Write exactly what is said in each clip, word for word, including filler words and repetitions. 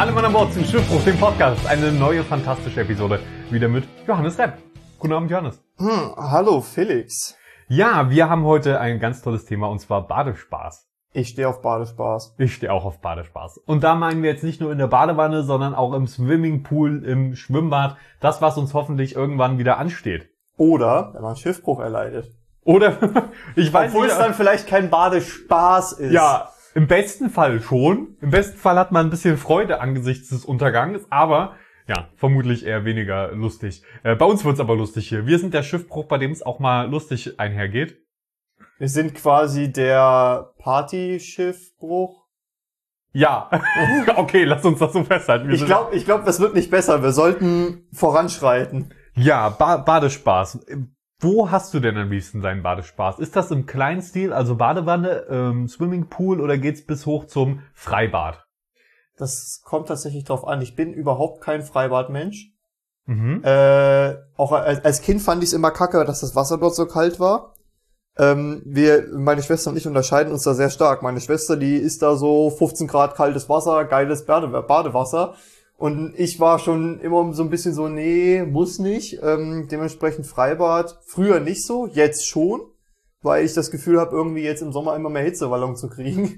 Alle Mann an Bord zum Schiffbruch, dem Podcast. Eine neue, fantastische Episode. Wieder mit Johannes Repp. Guten Abend, Johannes. Hm, hallo, Felix. Ja, wir haben heute ein ganz tolles Thema, und zwar Badespaß. Ich stehe auf Badespaß. Ich stehe auch auf Badespaß. Und da meinen wir jetzt nicht nur in der Badewanne, sondern auch im Swimmingpool, im Schwimmbad. Das, was uns hoffentlich irgendwann wieder ansteht. Oder, wenn man Schiffbruch erleidet. Oder, ich weiß Obwohl nicht. es dann vielleicht kein Badespaß ist. Ja, im besten Fall schon. Im besten Fall hat man ein bisschen Freude angesichts des Untergangs, aber ja, vermutlich eher weniger lustig. Äh, bei uns wird's aber lustig hier. Wir sind der Schiffbruch, bei dem es auch mal lustig einhergeht. Wir sind quasi der Partyschiffbruch. Ja, okay, lass uns das so festhalten. Wir Ich sind- glaube, ich glaub, das wird nicht besser. Wir sollten voranschreiten. Ja, ba- Badespaß. Wo hast du denn am liebsten deinen Badespaß? Ist das im kleinen Stil, also Badewanne, ähm, Swimmingpool, oder geht's bis hoch zum Freibad? Das kommt tatsächlich drauf an. Ich bin überhaupt kein Freibadmensch. Mhm. Äh, auch als, als Kind fand ich es immer kacke, dass das Wasser dort so kalt war. Ähm, wir, meine Schwester und ich unterscheiden uns da sehr stark. Meine Schwester, die ist da so fünfzehn Grad kaltes Wasser, geiles Bade, Badewasser. Und ich war schon immer so ein bisschen so, nee, muss nicht. Ähm, dementsprechend Freibad. Früher nicht so, jetzt schon. Weil ich das Gefühl habe, irgendwie jetzt im Sommer immer mehr Hitzewallung zu kriegen.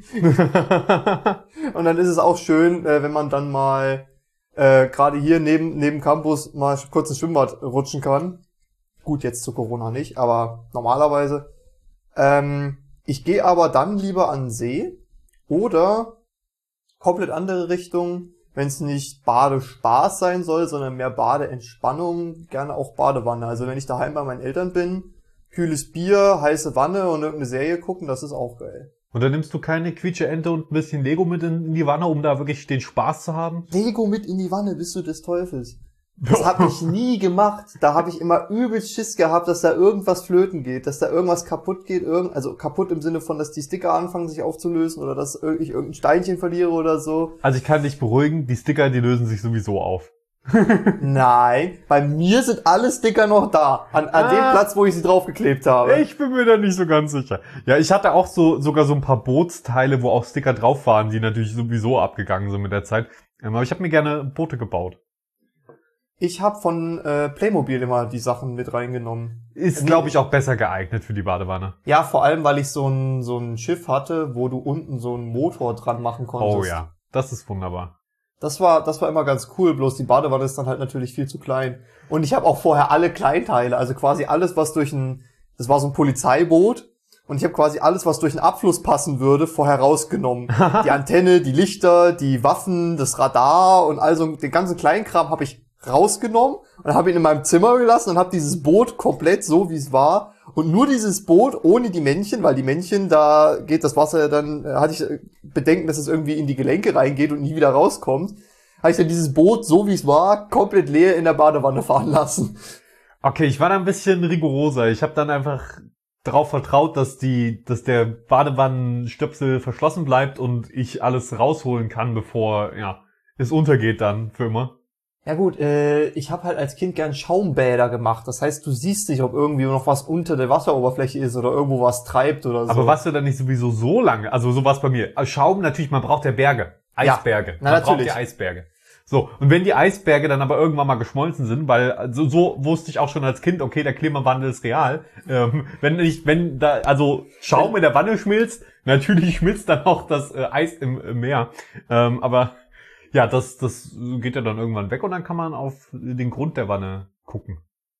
Und dann ist es auch schön, äh, wenn man dann mal äh, gerade hier neben neben Campus mal kurz ins Schwimmbad rutschen kann. Gut, jetzt zu Corona nicht, aber normalerweise. Ähm, ich gehe aber dann lieber an den See oder komplett andere Richtung, wenn es nicht Badespaß sein soll, sondern mehr Badeentspannung, gerne auch Badewanne. Also wenn ich daheim bei meinen Eltern bin, kühles Bier, heiße Wanne und irgendeine Serie gucken, das ist auch geil. Und dann nimmst du keine Quietsche-Ente und ein bisschen Lego mit in, in die Wanne, um da wirklich den Spaß zu haben? Lego mit in die Wanne, bist du des Teufels. Das habe ich nie gemacht. Da habe ich immer übelst Schiss gehabt, dass da irgendwas flöten geht, dass da irgendwas kaputt geht, irgend, also kaputt im Sinne von, dass die Sticker anfangen sich aufzulösen oder dass ich irgendein Steinchen verliere oder so. Also ich kann dich beruhigen, die Sticker, die lösen sich sowieso auf. Nein, bei mir sind alle Sticker noch da, an, an Ah. dem Platz, wo ich sie draufgeklebt habe. Ich bin mir da nicht so ganz sicher. Ja, ich hatte auch so sogar so ein paar Bootsteile, wo auch Sticker drauf waren, die natürlich sowieso abgegangen sind mit der Zeit. Ähm, Aber ich habe mir gerne Boote gebaut. Ich habe von äh, Playmobil immer die Sachen mit reingenommen. Ist, glaube ich, auch besser geeignet für die Badewanne. Ja, vor allem, weil ich so ein so ein Schiff hatte, wo du unten so einen Motor dran machen konntest. Oh ja, das ist wunderbar. Das war, das war immer ganz cool, bloß die Badewanne ist dann halt natürlich viel zu klein. Und ich habe auch vorher alle Kleinteile, also quasi alles, was durch ein, das war so ein Polizeiboot, und ich habe quasi alles, was durch einen Abfluss passen würde, vorher rausgenommen. Die Antenne, die Lichter, die Waffen, das Radar und also den ganzen Kleinkram habe ich rausgenommen und habe ihn in meinem Zimmer gelassen und habe dieses Boot komplett so, wie es war. Und nur dieses Boot ohne die Männchen, weil die Männchen, da geht das Wasser ja dann, äh, hatte ich äh, Bedenken, dass es irgendwie in die Gelenke reingeht und nie wieder rauskommt. Habe ich dann dieses Boot, so wie es war, komplett leer in der Badewanne fahren lassen. Okay, ich war da ein bisschen rigoroser. Ich habe dann einfach darauf vertraut, dass die, dass der Badewannenstöpsel verschlossen bleibt und ich alles rausholen kann, bevor ja es untergeht dann für immer. Ja gut, äh, ich habe halt als Kind gern Schaumbäder gemacht. Das heißt, du siehst nicht, ob irgendwie noch was unter der Wasseroberfläche ist oder irgendwo was treibt oder so. Aber warst du dann nicht sowieso so lange? Also so war's bei mir. Schaum natürlich, man braucht ja Berge. Eisberge. Ja, na, man natürlich. braucht ja Eisberge. So, und wenn die Eisberge dann aber irgendwann mal geschmolzen sind, weil so, so wusste ich auch schon als Kind, okay, der Klimawandel ist real. Ähm, wenn nicht, wenn da, also Schaum in der Wanne schmilzt, natürlich schmilzt dann auch das äh, Eis im, im Meer. Ähm, aber ja, das, das geht ja dann irgendwann weg und dann kann man auf den Grund der Wanne gucken.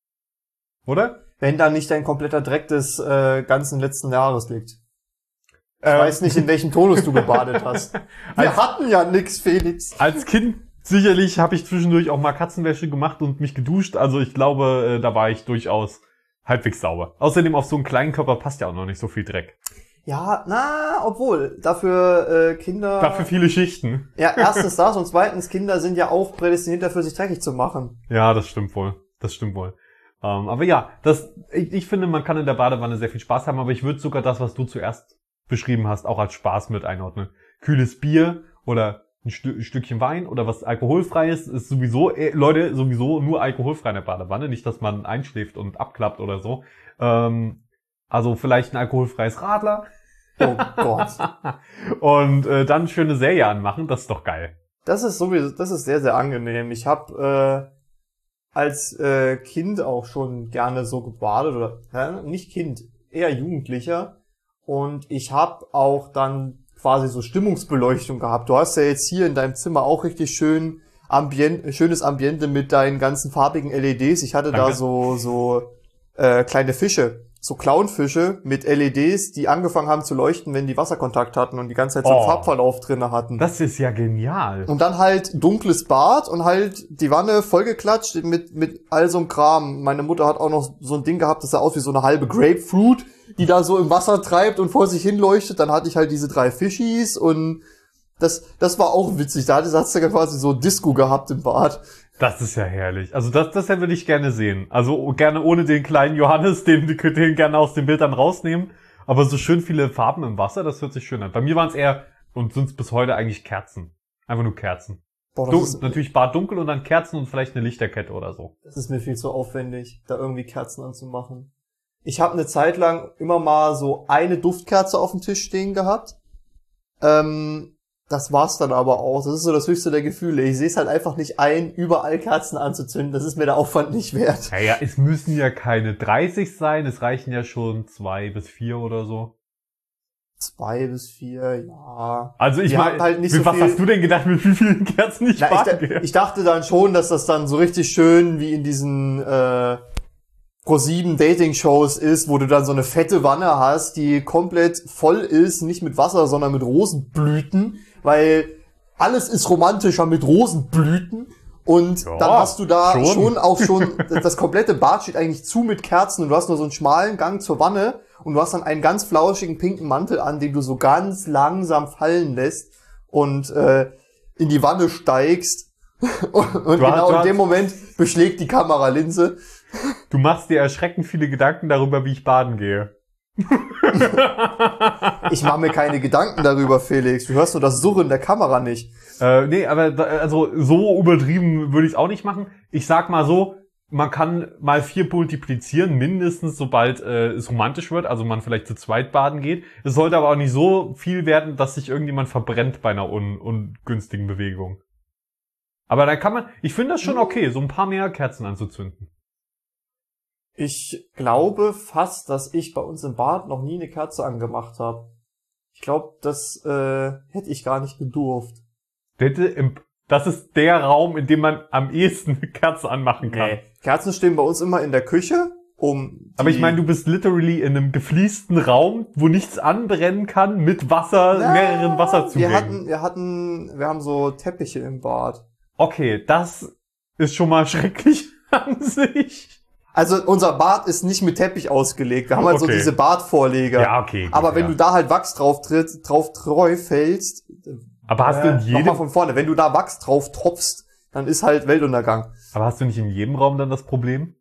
Oder? Wenn da nicht ein kompletter Dreck des äh, ganzen letzten Jahres liegt. Ich Ähm. weiß nicht, in welchem Tonus du gebadet hast. Wir Als- hatten ja nix, Felix. Als Kind sicherlich habe ich zwischendurch auch mal Katzenwäsche gemacht und mich geduscht. Also ich glaube, äh, da war ich durchaus halbwegs sauber. Außerdem auf so einen kleinen Körper passt ja auch noch nicht so viel Dreck. Ja, na, obwohl, dafür äh, Kinder... Dafür viele Schichten. Ja, erstens das und zweitens, Kinder sind ja auch prädestiniert dafür, sich dreckig zu machen. Ja, das stimmt wohl. Das stimmt wohl. Ähm, aber ja, das, ich, ich finde, man kann in der Badewanne sehr viel Spaß haben, aber ich würde sogar das, was du zuerst beschrieben hast, auch als Spaß mit einordnen. Kühles Bier oder ein, Stü- ein Stückchen Wein oder was alkoholfreies ist sowieso, äh, Leute, sowieso nur alkoholfrei in der Badewanne. Nicht, dass man einschläft und abklappt oder so. Ähm, also vielleicht ein alkoholfreies Radler. Oh Gott. Und äh, dann schöne Serie anmachen, das ist doch geil. Das ist sowieso, das ist sehr, sehr angenehm. Ich habe äh, als äh, Kind auch schon gerne so gebadet oder äh, nicht Kind, eher Jugendlicher. Und ich habe auch dann quasi so Stimmungsbeleuchtung gehabt. Du hast ja jetzt hier in deinem Zimmer auch richtig schön Ambient, schönes Ambiente mit deinen ganzen farbigen L E Ds. Ich hatte Danke. da so so äh, kleine Fische, so Clownfische mit L E Ds, die angefangen haben zu leuchten, wenn die Wasserkontakt hatten und die ganze Zeit so einen Oh. Farbverlauf drinne hatten. Das ist ja genial. Und dann halt dunkles Bad und halt die Wanne vollgeklatscht mit mit all so einem Kram. Meine Mutter hat auch noch so ein Ding gehabt, das sah aus wie so eine halbe Grapefruit, die da so im Wasser treibt und vor sich hin leuchtet. Dann hatte ich halt diese drei Fischis und das das war auch witzig. Da hat es ja quasi so Disco gehabt im Bad. Das ist ja herrlich. Also das, das würde ich gerne sehen. Also gerne ohne den kleinen Johannes, den, den gerne aus den Bildern rausnehmen. Aber so schön viele Farben im Wasser, das hört sich schön an. Bei mir waren es eher, und sind es bis heute eigentlich Kerzen. Einfach nur Kerzen. Boah, Du, das, ist, natürlich Bad dunkel und dann Kerzen und vielleicht eine Lichterkette oder so. das ist mir viel zu aufwendig, da irgendwie Kerzen anzumachen. Ich habe eine Zeit lang immer mal so eine Duftkerze auf dem Tisch stehen gehabt. Ähm, das war's dann aber auch. Das ist so das höchste der Gefühle. Ich sehe es halt einfach nicht ein, überall Kerzen anzuzünden. Das ist mir der Aufwand nicht wert. Naja, es müssen ja keine dreißig sein, es reichen ja schon zwei bis vier oder so. Zwei bis vier, ja. Also ich Wir meine, haben halt nicht mit so was viel- hast du denn gedacht, mit wie vielen Kerzen ich Na, baden ich, gehe? ich dachte dann schon, dass das dann so richtig schön wie in diesen äh, Pro sieben Dating-Shows ist, wo du dann so eine fette Wanne hast, die komplett voll ist, nicht mit Wasser, sondern mit Rosenblüten, weil alles ist romantischer mit Rosenblüten. Und Ja, dann hast du da schon. schon, auch schon, das komplette Bad steht eigentlich zu mit Kerzen und du hast nur so einen schmalen Gang zur Wanne und du hast dann einen ganz flauschigen pinken Mantel an, den du so ganz langsam fallen lässt und äh, in die Wanne steigst. Und, und Du hast- genau du in dem hast- Moment beschlägt die Kameralinse. Du machst dir erschreckend viele Gedanken darüber, wie ich baden gehe. Ich mache mir keine Gedanken darüber, Felix. Du hörst nur das Surren der Kamera nicht. Äh, nee, aber da, also so übertrieben würde ich es auch nicht machen. Ich sag mal so, man kann mal vier multiplizieren, mindestens, sobald äh, es romantisch wird, also man vielleicht zu zweit baden geht. Es sollte aber auch nicht so viel werden, dass sich irgendjemand verbrennt bei einer un ungünstigen Bewegung. Aber dann kann man, ich finde das schon okay, so ein paar mehr Kerzen anzuzünden. Ich glaube fast, dass ich bei uns im Bad noch nie eine Kerze angemacht habe. Ich glaube, das äh, hätte ich gar nicht gedurft. Bitte im, das ist der Raum, in dem man am ehesten eine Kerze anmachen kann. Nee. Kerzen stehen bei uns immer in der Küche, um die, Aber ich meine, du bist literally in einem gefliesten Raum, wo nichts anbrennen kann, mit Wasser, Ja, mehreren wir Wasserzugängen. hatten, wir hatten, wir haben so Teppiche im Bad. Okay, das ist schon mal schrecklich an sich. Also unser Bad ist nicht mit Teppich ausgelegt. Wir haben halt so Okay. diese Badvorleger. Ja, okay. gut, Aber wenn ja. du da halt Wachs drauf tritt, drauf treu fällst, Aber hast du in äh, nochmal jedem, von vorne, wenn du da Wachs drauf tropfst, dann ist halt Weltuntergang. aber hast du nicht in jedem Raum dann das Problem?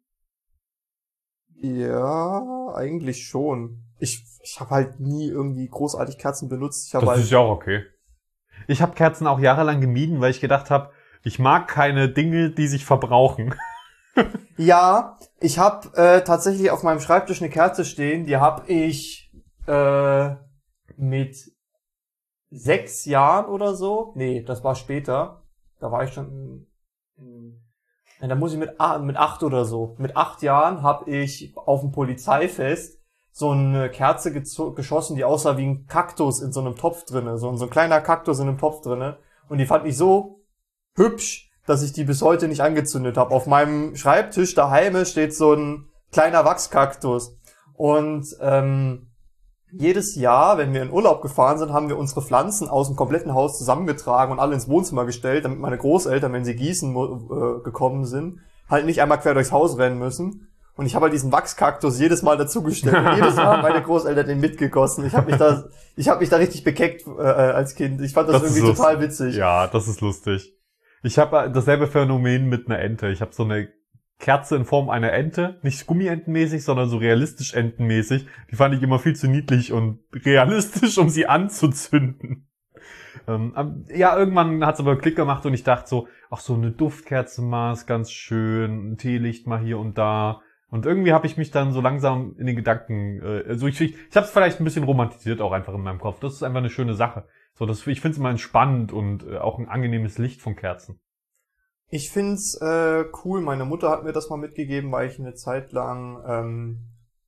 Ja, eigentlich schon. Ich, ich habe halt nie irgendwie großartig Kerzen benutzt. Ich habe Das halt, ist ja auch okay. Ich habe Kerzen auch jahrelang gemieden, weil ich gedacht habe, ich mag keine Dinge, die sich verbrauchen. ja, ich habe äh, tatsächlich auf meinem Schreibtisch eine Kerze stehen, die habe ich äh, mit sechs Jahren oder so, nee, das war später, da war ich schon, in, in, ja, da muss ich mit, a- mit acht oder so, mit acht Jahren habe ich auf dem Polizeifest so eine Kerze gezo- geschossen, die aussah wie ein Kaktus in so einem Topf drinne, so, so ein kleiner Kaktus in einem Topf drinne, und die fand ich so hübsch, dass ich die bis heute nicht angezündet habe. Auf meinem Schreibtisch daheim steht so ein kleiner Wachskaktus. Und ähm, jedes Jahr, wenn wir in Urlaub gefahren sind, haben wir unsere Pflanzen aus dem kompletten Haus zusammengetragen und alle ins Wohnzimmer gestellt, damit meine Großeltern, wenn sie gießen äh, gekommen sind, halt nicht einmal quer durchs Haus rennen müssen. Und ich habe halt diesen Wachskaktus jedes Mal dazugestellt. Und jedes Mal haben meine Großeltern den mitgegossen. Ich habe mich da, ich habe mich da richtig bekeckt äh, als Kind. Ich fand das, Das ist irgendwie lustig. total witzig. Ja, das ist lustig. Ich habe dasselbe Phänomen mit einer Ente. Ich habe so eine Kerze in Form einer Ente, nicht Gummientenmäßig, sondern so realistisch entenmäßig. Die fand ich immer viel zu niedlich und realistisch, um sie anzuzünden. Ähm, ja, irgendwann hat's aber Klick gemacht und ich dachte so, ach so eine Duftkerze mal ist ganz schön, ein Teelicht mal hier und da. Und irgendwie habe ich mich dann so langsam in den Gedanken, äh, also ich, ich, ich habe es vielleicht ein bisschen romantisiert auch einfach in meinem Kopf. Das ist einfach eine schöne Sache. So, das, ich finde es immer entspannend und äh, auch ein angenehmes Licht von Kerzen. Ich find's äh, cool. Meine Mutter hat mir das mal mitgegeben, weil ich eine Zeit lang ähm,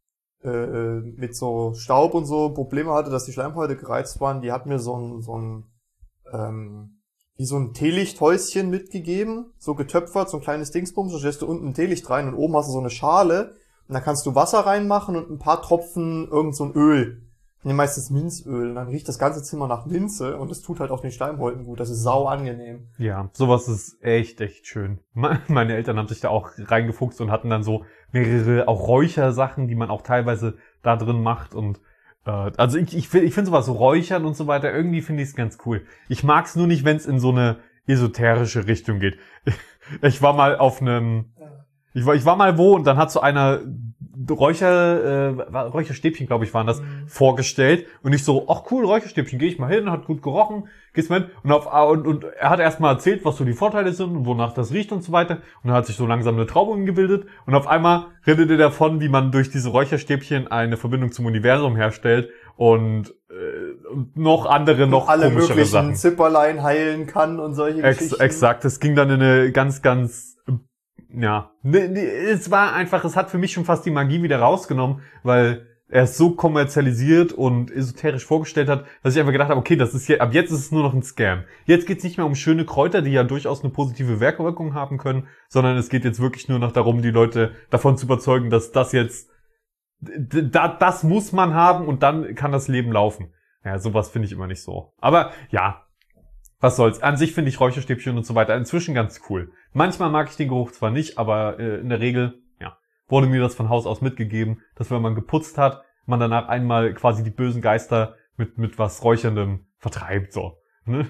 äh, mit so Staub und so Probleme hatte, dass die Schleimhäute gereizt waren. Die hat mir so ein so ein ähm, wie so ein Teelichthäuschen mitgegeben, so getöpfert, so ein kleines Dingsbums. Da stellst du unten ein Teelicht rein und oben hast du so eine Schale und da kannst du Wasser reinmachen und ein paar Tropfen irgend so ein Öl. Ich nehme meistens Minzöl und dann riecht das ganze Zimmer nach Minze und es tut halt auch den Schleimhäuten gut. Das ist sau angenehm. Ja, sowas ist echt, echt schön. Meine Eltern haben sich da auch reingefuchst und hatten dann so mehrere auch Räuchersachen, die man auch teilweise da drin macht und äh, also ich ich finde ich finde sowas so Räuchern und so weiter, irgendwie finde ich es ganz cool. Ich mag es nur nicht, wenn es in so eine esoterische Richtung geht. Ich war mal auf einem Ich war, ich war mal wo und dann hat so einer Räucher, äh, Räucherstäbchen, glaube ich, waren das, mhm. vorgestellt. Und ich so, ach cool, Räucherstäbchen, gehe ich mal hin, hat gut gerochen, gehst mal hin. Und, auf, und, und er hat erst mal erzählt, was so die Vorteile sind und wonach das riecht und so weiter. Und dann hat sich so langsam eine Traube gebildet. Und auf einmal redet er davon, wie man durch diese Räucherstäbchen eine Verbindung zum Universum herstellt und, äh, und noch andere, noch alle komischere möglichen Sachen. Zipperlein heilen kann und solche Ex Geschichten. Exakt, es ging dann in eine ganz, ganz ja, es war einfach, es hat für mich schon fast die Magie wieder rausgenommen, weil er es so kommerzialisiert und esoterisch vorgestellt hat, dass ich einfach gedacht habe, okay, das ist hier, ab jetzt ist es nur noch ein Scam. Jetzt geht's nicht mehr um schöne Kräuter, die ja durchaus eine positive Wirkung haben können, sondern es geht jetzt wirklich nur noch darum, die Leute davon zu überzeugen, dass das jetzt, da, das muss man haben und dann kann das Leben laufen. Ja, sowas finde ich immer nicht so. Aber ja, was soll's. An sich finde ich Räucherstäbchen und so weiter inzwischen ganz cool. Manchmal mag ich den Geruch zwar nicht, aber äh, in der Regel, ja, wurde mir das von Haus aus mitgegeben, dass wenn man geputzt hat, man danach einmal quasi die bösen Geister mit mit was Räucherndem vertreibt, so. Ne?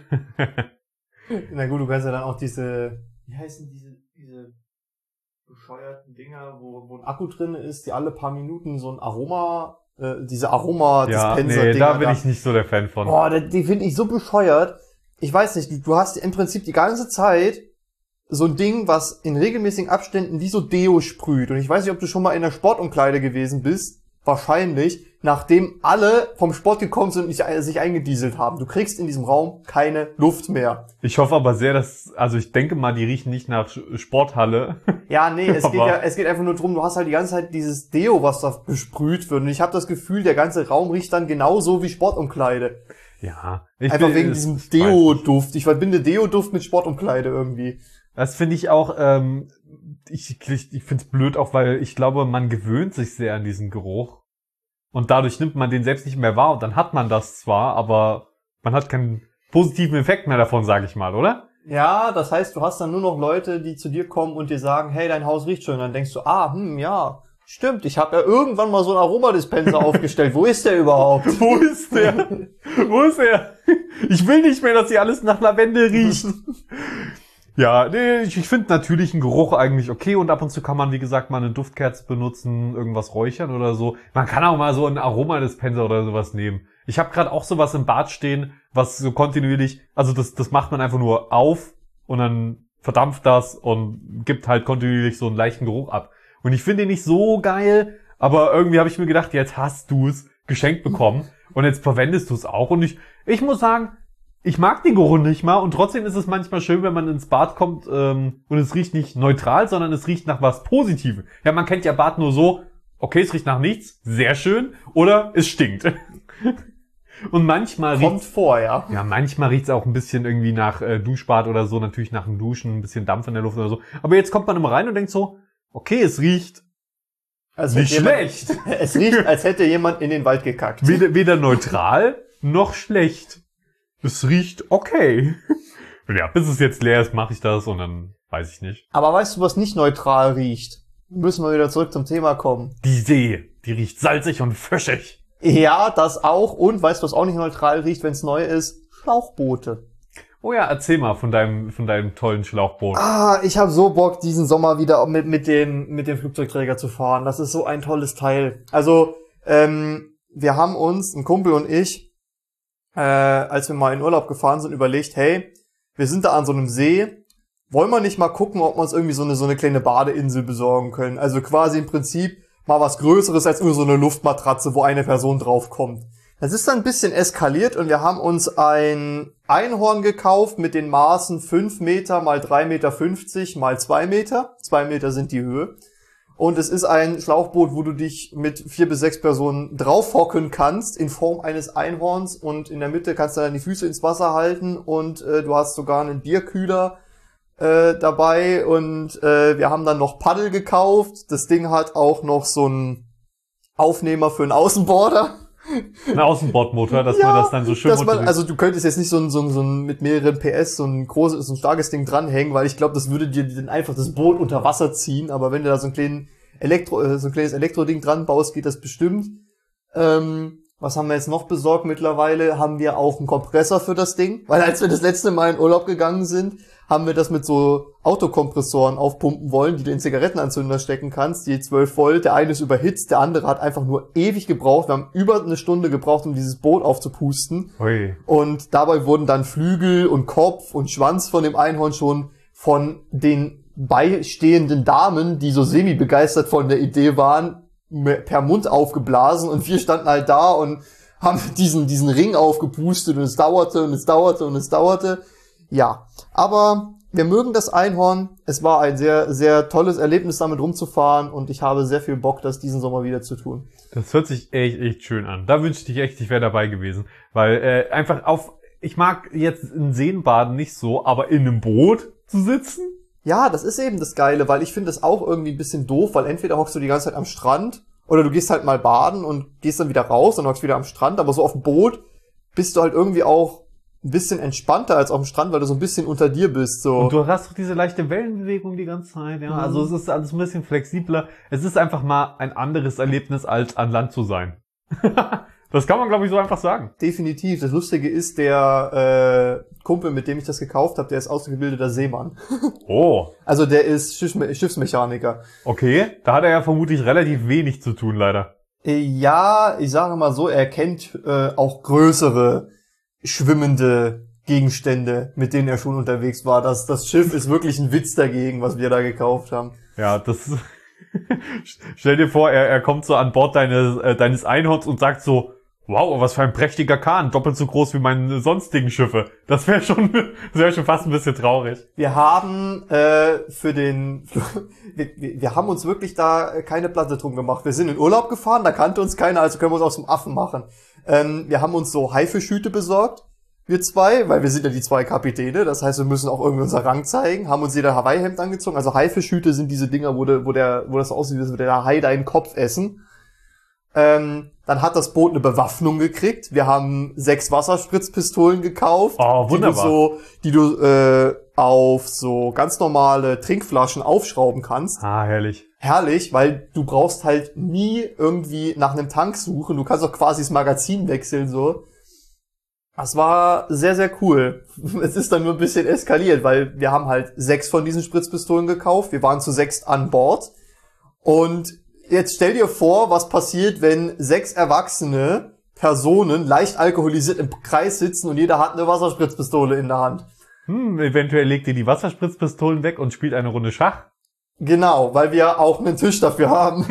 Na gut, du kannst ja dann auch diese, wie heißen diese, diese bescheuerten Dinger, wo, wo ein Akku drin ist, die alle paar Minuten so ein Aroma, äh, diese Aroma-Dispenser-Dinger. Ja, nee, da bin ich nicht so der Fan von. Boah, die, die finde ich so bescheuert. Ich weiß nicht, du, du hast im Prinzip die ganze Zeit so ein Ding, was in regelmäßigen Abständen wie so Deo sprüht. Und ich weiß nicht, ob du schon mal in der Sportumkleide gewesen bist. Wahrscheinlich, nachdem alle vom Sport gekommen sind und sich eingedieselt haben. Du kriegst in diesem Raum keine Luft mehr. Ich hoffe aber sehr, dass, also ich denke mal, die riechen nicht nach Sporthalle. Ja, nee, es geht ja, es geht einfach nur drum, du hast halt die ganze Zeit dieses Deo, was da besprüht wird. Und ich habe das Gefühl, der ganze Raum riecht dann genauso wie Sportumkleide. Ja. Einfach bin, wegen diesem Deo-Duft. Ich verbinde Deo-Duft mit Sportumkleide irgendwie. Das finde ich auch, ähm, ich, ich, ich finde es blöd auch, weil ich glaube, man gewöhnt sich sehr an diesen Geruch. Und dadurch nimmt man den selbst nicht mehr wahr. Und dann hat man das zwar, aber man hat keinen positiven Effekt mehr davon, sage ich mal, oder? Ja, das heißt, du hast dann nur noch Leute, die zu dir kommen und dir sagen, hey, dein Haus riecht schön. Und dann denkst du, ah, hm, ja, stimmt, ich habe ja irgendwann mal so einen Aromadispenser aufgestellt. Wo ist der überhaupt? Wo ist der? Wo ist er? Ich will nicht mehr, dass hier alles nach Lavendel riecht. Ja, nee, ich, ich finde natürlich einen Geruch eigentlich okay und ab und zu kann man, wie gesagt, mal eine Duftkerze benutzen, irgendwas räuchern oder so. Man kann auch mal so einen Aromadispenser oder sowas nehmen. Ich habe gerade auch sowas im Bad stehen, was so kontinuierlich, also das das macht man einfach nur auf und dann verdampft das und gibt halt kontinuierlich so einen leichten Geruch ab. Und ich finde ihn nicht so geil, aber irgendwie habe ich mir gedacht, jetzt hast du es geschenkt bekommen und jetzt verwendest du es auch. Und ich ich muss sagen, ich mag den Geruch nicht mal und trotzdem ist es manchmal schön, wenn man ins Bad kommt ähm, und es riecht nicht neutral, sondern es riecht nach was Positivem. Ja, man kennt ja Bad nur so, okay, es riecht nach nichts, sehr schön, oder es stinkt. Und manchmal kommt vor, ja. Ja, manchmal riecht's auch ein bisschen irgendwie nach äh, Duschbad oder so, natürlich nach dem Duschen, ein bisschen Dampf in der Luft oder so. Aber jetzt kommt man immer rein und denkt so, okay, es riecht also nicht schlecht. Jemand, es riecht, als hätte jemand in den Wald gekackt. Weder, weder neutral noch schlecht. Es riecht okay. Ja, bis es jetzt leer ist, mache ich das und dann weiß ich nicht. Aber weißt du, was nicht neutral riecht? Müssen wir wieder zurück zum Thema kommen. Die See, die riecht salzig und fischig. Ja, das auch. Und weißt du, was auch nicht neutral riecht, wenn es neu ist? Schlauchboote. Oh ja, erzähl mal von deinem von deinem tollen Schlauchboot. Ah, ich habe so Bock, diesen Sommer wieder mit mit dem mit dem Flugzeugträger zu fahren. Das ist so ein tolles Teil. Also, ähm, wir haben uns, ein Kumpel und ich, äh, als wir mal in Urlaub gefahren sind, überlegt, hey, wir sind da an so einem See, wollen wir nicht mal gucken, ob wir uns irgendwie so eine, so eine kleine Badeinsel besorgen können. Also quasi im Prinzip mal was Größeres als nur so eine Luftmatratze, wo eine Person draufkommt. Das ist dann ein bisschen eskaliert und wir haben uns ein Einhorn gekauft mit den Maßen fünf Meter mal drei Meter fünfzig mal zwei Meter. zwei Meter sind die Höhe. Und es ist ein Schlauchboot, wo du dich mit vier bis sechs Personen draufhocken kannst in Form eines Einhorns und in der Mitte kannst du dann die Füße ins Wasser halten und äh, du hast sogar einen Bierkühler äh, dabei und äh, wir haben dann noch Paddel gekauft. Das Ding hat auch noch so einen Aufnehmer für einen Außenborder. Ein Außenbordmotor, dass ja, man das dann so schön dass man, motorisiert. also du könntest jetzt nicht so ein, so ein, so ein mit mehreren P S so ein großes, so ein starkes Ding dranhängen, weil ich glaube, das würde dir dann einfach das Boot unter Wasser ziehen, aber wenn du da so ein kleinen Elektro, äh, so ein kleines Elektroding dran baust, geht das bestimmt. Ähm, was haben wir jetzt noch besorgt mittlerweile? Haben wir auch einen Kompressor für das Ding, weil als wir das letzte Mal in Urlaub gegangen sind, haben wir das mit so Autokompressoren aufpumpen wollen, die du in Zigarettenanzünder stecken kannst, die zwölf Volt, der eine ist überhitzt, der andere hat einfach nur ewig gebraucht, wir haben über eine Stunde gebraucht, um dieses Boot aufzupusten. Ui. Und dabei wurden dann Flügel und Kopf und Schwanz von dem Einhorn schon von den beistehenden Damen, die so semi-begeistert von der Idee waren, per Mund aufgeblasen und wir standen halt da und haben diesen, diesen Ring aufgepustet und es dauerte und es dauerte und es dauerte. Ja, aber wir mögen das Einhorn. Es war ein sehr, sehr tolles Erlebnis, damit rumzufahren und ich habe sehr viel Bock, das diesen Sommer wieder zu tun. Das hört sich echt, echt schön an. Da wünschte ich echt, ich wäre dabei gewesen. Weil äh, einfach auf, ich mag jetzt in Seenbaden nicht so, aber in einem Boot zu sitzen? Ja, das ist eben das Geile, weil ich finde das auch irgendwie ein bisschen doof, weil entweder hockst du die ganze Zeit am Strand oder du gehst halt mal baden und gehst dann wieder raus und hockst wieder am Strand, aber so auf dem Boot bist du halt irgendwie auch ein bisschen entspannter als auf dem Strand, weil du so ein bisschen unter dir bist. So. Und du hast doch diese leichte Wellenbewegung die ganze Zeit, ja. Mhm. Also es ist alles ein bisschen flexibler. Es ist einfach mal ein anderes Erlebnis, als an Land zu sein. Das kann man, glaube ich, so einfach sagen. Definitiv. Das Lustige ist, der äh, Kumpel, mit dem ich das gekauft habe, der ist ausgebildeter Seemann. Oh. Also der ist Schiffsme- Schiffsmechaniker. Okay, da hat er ja vermutlich relativ wenig zu tun, leider. Äh, ja, ich sage mal so, er kennt äh, auch größere schwimmende Gegenstände, mit denen er schon unterwegs war. Das, das Schiff ist wirklich ein Witz dagegen, was wir da gekauft haben. Ja, das... Stell dir vor, er, er kommt so an Bord deines, äh, deines Einhorns und sagt so, wow, was für ein prächtiger Kahn, doppelt so groß wie meine sonstigen Schiffe. Das wäre schon, das wäre schon fast ein bisschen traurig. Wir haben äh, für den, wir, wir haben uns wirklich da keine Platte drum gemacht. Wir sind in Urlaub gefahren, da kannte uns keiner, also können wir uns aus dem Affen machen. Ähm, wir haben uns so Haifischhüte besorgt, wir zwei, weil wir sind ja die zwei Kapitäne, das heißt, wir müssen auch irgendwie unser Rang zeigen, haben uns jeder Hawaii-Hemd angezogen. Also Haifischhüte sind diese Dinger, wo, de, wo, der, wo das so aussieht, als würde der Hai deinen Kopf essen. Ähm, dann hat das Boot eine Bewaffnung gekriegt. Wir haben sechs Wasserspritzpistolen gekauft, oh, wunderbar. die du so, die du äh, auf so ganz normale Trinkflaschen aufschrauben kannst. Ah, herrlich. Herrlich, weil du brauchst halt nie irgendwie nach einem Tank suchen. Du kannst auch quasi das Magazin wechseln, so. Das war sehr, sehr cool. Es ist dann nur ein bisschen eskaliert, weil wir haben halt sechs von diesen Spritzpistolen gekauft. Wir waren zu sechs an Bord. Und jetzt stell dir vor, was passiert, wenn sechs erwachsene Personen leicht alkoholisiert im Kreis sitzen und jeder hat eine Wasserspritzpistole in der Hand. Hm, eventuell legt ihr die Wasserspritzpistolen weg und spielt eine Runde Schach. Genau, weil wir auch einen Tisch dafür haben.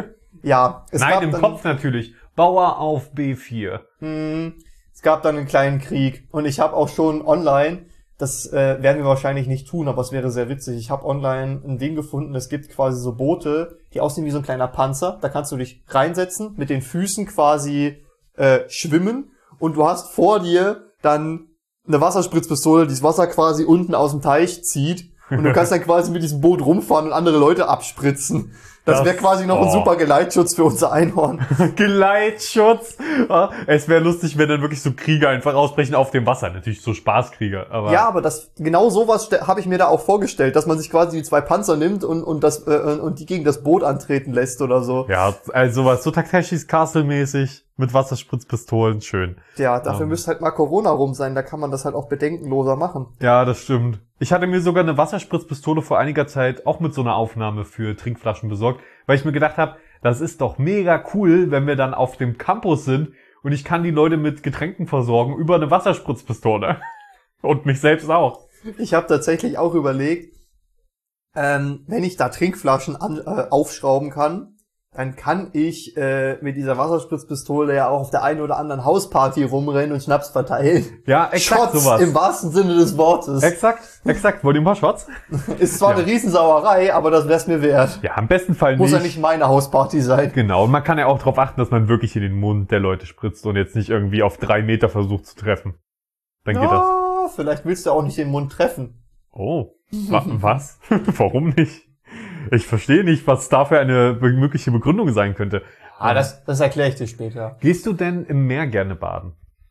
Ja. Es Nein, gab im dann, Kopf natürlich. Bauer auf B vier. Hm, es gab dann einen kleinen Krieg. Und ich habe auch schon online, das äh, werden wir wahrscheinlich nicht tun, aber es wäre sehr witzig. Ich habe online ein Ding gefunden, es gibt quasi so Boote, die aussehen wie so ein kleiner Panzer. Da kannst du dich reinsetzen, mit den Füßen quasi äh, schwimmen und du hast vor dir dann eine Wasserspritzpistole, die das Wasser quasi unten aus dem Teich zieht und du kannst dann quasi mit diesem Boot rumfahren und andere Leute abspritzen. Das, das wäre quasi noch oh. ein super Geleitschutz für unser Einhorn. Geleitschutz? Es wäre lustig, wenn dann wirklich so Krieger einfach ausbrechen auf dem Wasser. Natürlich so Spaßkrieger. Aber ja, aber das genau sowas habe ich mir da auch vorgestellt, dass man sich quasi die zwei Panzer nimmt und und das äh, und die gegen das Boot antreten lässt oder so. Ja, also sowas, so Takeshis Castle mäßig mit Wasserspritzpistolen, schön. Ja, dafür um. müsste halt mal Corona rum sein, da kann man das halt auch bedenkenloser machen. Ja, das stimmt. Ich hatte mir sogar eine Wasserspritzpistole vor einiger Zeit auch mit so einer Aufnahme für Trinkflaschen besorgt, weil ich mir gedacht habe, das ist doch mega cool, wenn wir dann auf dem Campus sind und ich kann die Leute mit Getränken versorgen über eine Wasserspritzpistole. Und mich selbst auch. Ich habe tatsächlich auch überlegt, ähm, wenn ich da Trinkflaschen an, äh, aufschrauben kann, dann kann ich äh, mit dieser Wasserspritzpistole ja auch auf der einen oder anderen Hausparty rumrennen und Schnaps verteilen. Ja, exakt Shots sowas. im wahrsten Sinne des Wortes. Exakt, exakt. Wollt ihr ein paar Shots? Ist zwar Ja. eine Riesensauerei, aber das wär's mir wert. Ja, im besten Fall Muss nicht. ja nicht meine Hausparty sein. Genau, und man kann ja auch darauf achten, dass man wirklich in den Mund der Leute spritzt und jetzt nicht irgendwie auf drei Meter versucht zu treffen. Dann geht das. Ja, vielleicht willst du auch nicht den Mund treffen. Oh, wa was? Warum nicht? Ich verstehe nicht, was da für eine mögliche Begründung sein könnte. Ah, das, das erkläre ich dir später. Gehst du denn im Meer gerne baden?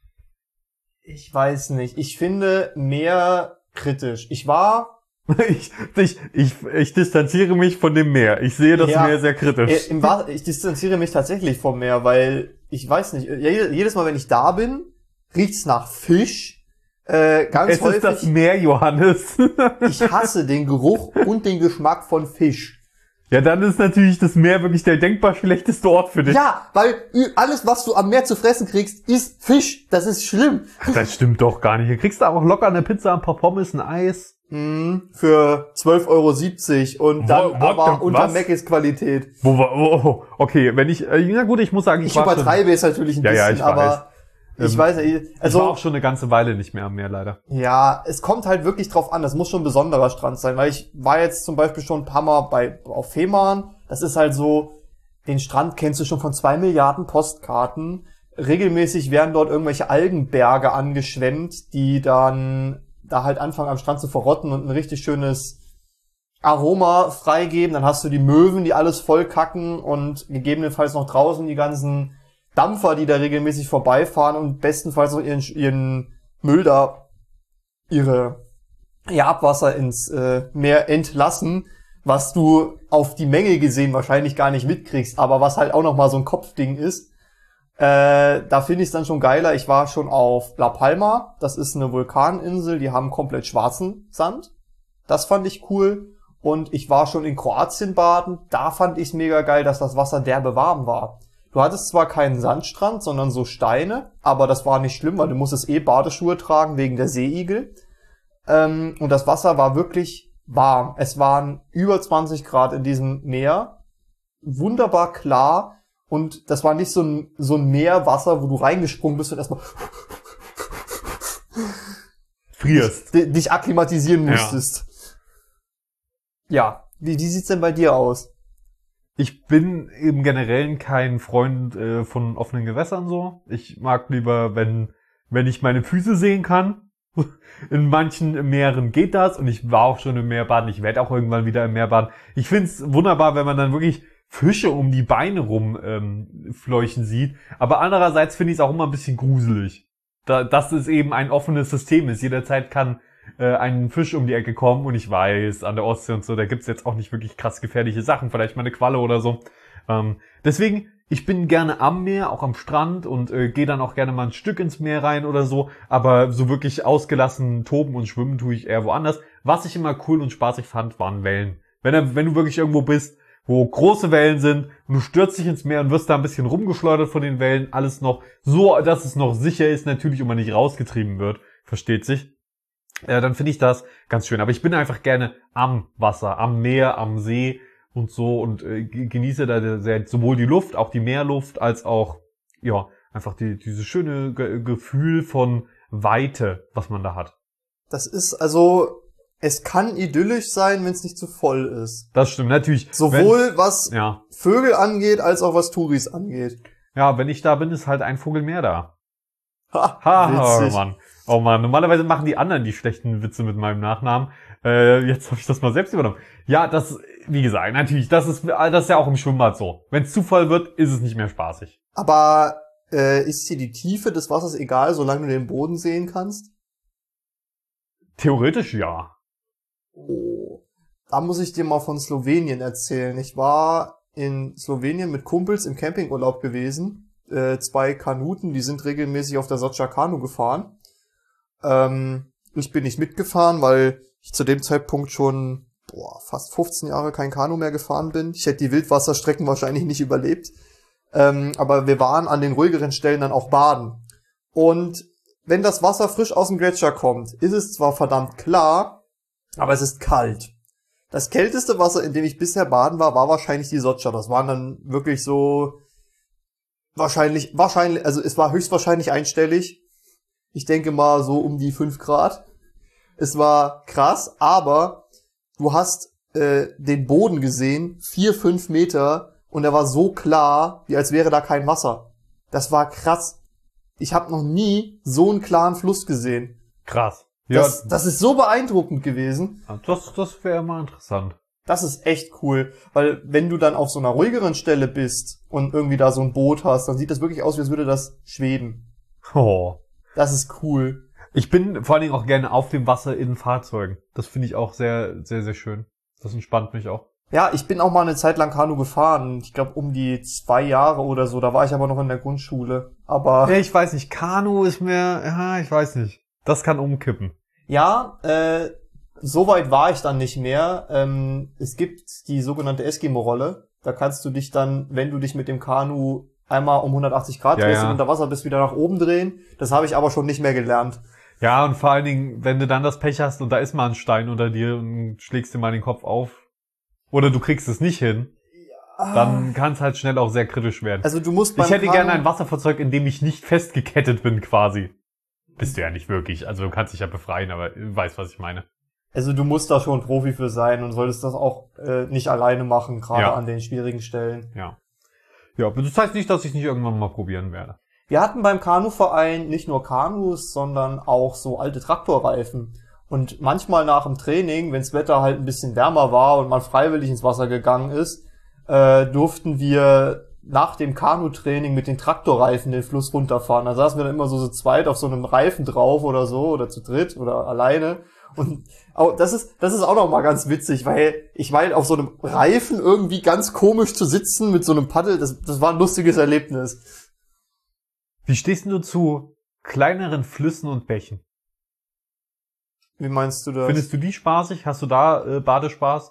Ich weiß nicht. Ich finde Meer kritisch. Ich war Ich, ich, ich, ich distanziere mich von dem Meer. Ich sehe das Ja. Meer sehr kritisch. äh, im Wa- ich distanziere mich tatsächlich vom Meer, weil ich weiß nicht. je- Jedes Mal, wenn ich da bin, riecht's nach Fisch. Äh, ganz es häufig. ist das Meer, Johannes. Ich hasse den Geruch und den Geschmack von Fisch. Ja, dann ist natürlich das Meer wirklich der denkbar schlechteste Ort für dich. Ja, weil ü- alles, was du am Meer zu fressen kriegst, ist Fisch. Das ist schlimm. Das stimmt doch gar nicht. Du kriegst da auch locker eine Pizza, ein paar Pommes, ein Eis. Hm, für zwölf Euro siebzig und dann What- what aber the- unter was? Mc's Qualität. Wo war, oh, okay, wenn ich, äh, na gut, ich muss sagen, ich, Ich war schon, übertreibe es natürlich ein Ja, ja, bisschen, ich aber ich Ähm, weiß nicht. ich war Also, auch schon eine ganze Weile nicht mehr am Meer, leider. ja, es kommt halt wirklich drauf an. Das muss schon ein besonderer Strand sein, weil ich war jetzt zum Beispiel schon ein paar Mal bei, auf Fehmarn. Das ist halt so, den Strand kennst du schon von zwei Milliarden Postkarten. Regelmäßig werden dort irgendwelche Algenberge angeschwemmt, die dann da halt anfangen am Strand zu verrotten und ein richtig schönes Aroma freigeben. Dann hast du die Möwen, die alles voll kacken und gegebenenfalls noch draußen die ganzen Dampfer, die da regelmäßig vorbeifahren und bestenfalls noch ihren, ihren Müll da, ihre, ihr Abwasser ins äh, Meer entlassen, was du auf die Menge gesehen wahrscheinlich gar nicht mitkriegst, aber was halt auch nochmal so ein Kopfding ist. Äh, da finde ich es dann schon geiler. Ich war schon auf La Palma, das ist eine Vulkaninsel, die haben komplett schwarzen Sand. Das fand ich cool. Und ich war schon in Kroatien baden, da fand ich es mega geil, dass das Wasser derbe warm war. Du hattest zwar keinen Sandstrand, sondern so Steine, aber das war nicht schlimm, weil du musstest eh Badeschuhe tragen wegen der Seeigel. Ähm, und das Wasser war wirklich warm. Es waren über zwanzig Grad in diesem Meer. Wunderbar klar. Und das war nicht so ein, so ein Meerwasser, wo du reingesprungen bist und erstmal Frierst. di- dich akklimatisieren Ja. musstest. Ja, wie, wie sieht's denn bei dir aus? Ich bin im Generellen kein Freund äh, von offenen Gewässern so. Ich mag lieber, wenn wenn ich meine Füße sehen kann. In manchen Meeren geht das und ich war auch schon im Meer baden. Ich werde auch irgendwann wieder im Meer baden. Ich find's wunderbar, wenn man dann wirklich Fische um die Beine rum ähm, fleuchen sieht. Aber andererseits finde ich es auch immer ein bisschen gruselig. Da, dass es eben ein offenes System ist. Jederzeit kann äh, ein Fisch um die Ecke kommen und ich weiß, an der Ostsee und so, da gibt's jetzt auch nicht wirklich krass gefährliche Sachen. Vielleicht mal eine Qualle oder so. Ähm, deswegen, ich bin gerne am Meer, auch am Strand und äh, gehe dann auch gerne mal ein Stück ins Meer rein oder so. Aber so wirklich ausgelassen toben und schwimmen tue ich eher woanders. Was ich immer cool und spaßig fand, waren Wellen. Wenn, er, wenn du wirklich irgendwo bist, wo große Wellen sind und du stürzt dich ins Meer und wirst da ein bisschen rumgeschleudert von den Wellen, alles noch so, dass es noch sicher ist, natürlich, und man nicht rausgetrieben wird, versteht sich. Äh, dann finde ich das ganz schön. Aber ich bin einfach gerne am Wasser, am Meer, am See und so und äh, genieße da sehr, sowohl die Luft, auch die Meerluft, als auch, ja, einfach die, dieses schöne Ge- Gefühl von Weite, was man da hat. Das ist also, es kann idyllisch sein, wenn es nicht zu voll ist. Das stimmt, natürlich. Sowohl was Wenn, ja. Vögel angeht, als auch was Touris angeht. Ja, wenn ich da bin, ist halt ein Vogel mehr da. Ha, Ha, oh witzig. Mann. Oh Mann, normalerweise machen die anderen die schlechten Witze mit meinem Nachnamen. Äh, jetzt habe ich das mal selbst übernommen. Ja, das, wie gesagt, natürlich, das ist, das ist ja auch im Schwimmbad so. Wenn es zu voll wird, ist es nicht mehr spaßig. Aber äh, ist dir die Tiefe des Wassers egal, solange du den Boden sehen kannst? Theoretisch ja. Oh. Da muss ich dir mal von Slowenien erzählen. Ich war in Slowenien mit Kumpels im Campingurlaub gewesen. Äh, zwei Kanuten, die sind regelmäßig auf der Socha Kanu gefahren. Ähm, ich bin nicht mitgefahren, weil ich zu dem Zeitpunkt schon boah, fast fünfzehn Jahre kein Kanu mehr gefahren bin. Ich hätte die Wildwasserstrecken wahrscheinlich nicht überlebt. Ähm, aber wir waren an den ruhigeren Stellen dann auch baden. Und wenn das Wasser frisch aus dem Gletscher kommt, ist es zwar verdammt klar, aber es ist kalt. Das kälteste Wasser, in dem ich bisher baden war, war wahrscheinlich die Sotscha. Das waren dann wirklich so wahrscheinlich, wahrscheinlich, also es war höchstwahrscheinlich einstellig. Ich denke mal so um die fünf Grad. Es war krass, aber du hast äh, den Boden gesehen, vier, fünf Meter, und er war so klar, wie als wäre da kein Wasser. Das war krass. Ich habe noch nie so einen klaren Fluss gesehen. Krass. Das, Ja, das ist so beeindruckend gewesen. das, das wäre mal interessant. Das ist echt cool, weil wenn du dann auf so einer ruhigeren Stelle bist und irgendwie da so ein Boot hast, dann sieht das wirklich aus, wie als würde das schweben. Oh. Das ist cool. Ich bin vor allen Dingen auch gerne auf dem Wasser in Fahrzeugen. Das finde ich auch sehr, sehr, sehr schön. Das entspannt mich auch. Ja, ich bin auch mal eine Zeit lang Kanu gefahren. Ich glaube um die zwei Jahre oder so. Da war ich aber noch in der Grundschule. Aber Ja, ich weiß nicht. Kanu ist mir, ja, ich weiß nicht. Das kann umkippen. ja, äh, so weit war ich dann nicht mehr. Ähm, es gibt die sogenannte Eskimo-Rolle. Da kannst du dich dann, wenn du dich mit dem Kanu einmal um hundertachtzig Grad Ja, drehst ja. und unter Wasser bist, wieder nach oben drehen. Das habe ich aber schon nicht mehr gelernt. Ja, und vor allen Dingen, wenn du dann das Pech hast und da ist mal ein Stein unter dir und schlägst dir mal den Kopf auf. Oder du kriegst es nicht hin. Dann kann es halt schnell auch sehr kritisch werden. Also du musst beim Ich hätte Kanu- gerne ein Wasserfahrzeug, in dem ich nicht festgekettet bin, quasi. Bist du ja nicht wirklich. Also du kannst dich ja befreien, aber du weißt, was ich meine. Also du musst da schon Profi für sein und solltest das auch äh, nicht alleine machen, gerade Ja. an den schwierigen Stellen. Ja. Ja, aber das heißt nicht, dass ich nicht irgendwann mal probieren werde. Wir hatten beim Kanuverein nicht nur Kanus, sondern auch so alte Traktorreifen. Und manchmal nach dem Training, wenns Wetter halt ein bisschen wärmer war und man freiwillig ins Wasser gegangen ist, äh, durften wir nach dem Kanutraining mit den Traktorreifen den Fluss runterfahren. Da saßen wir dann immer so, so zweit auf so einem Reifen drauf oder so, oder zu dritt oder alleine. Und auch, das ist, das ist auch noch mal ganz witzig, weil ich meine, auf so einem Reifen irgendwie ganz komisch zu sitzen mit so einem Paddel, das, das war ein lustiges Erlebnis. Wie stehst denn du zu kleineren Flüssen und Bächen? Wie meinst du das? Findest du die spaßig? Hast du da äh, Badespaß?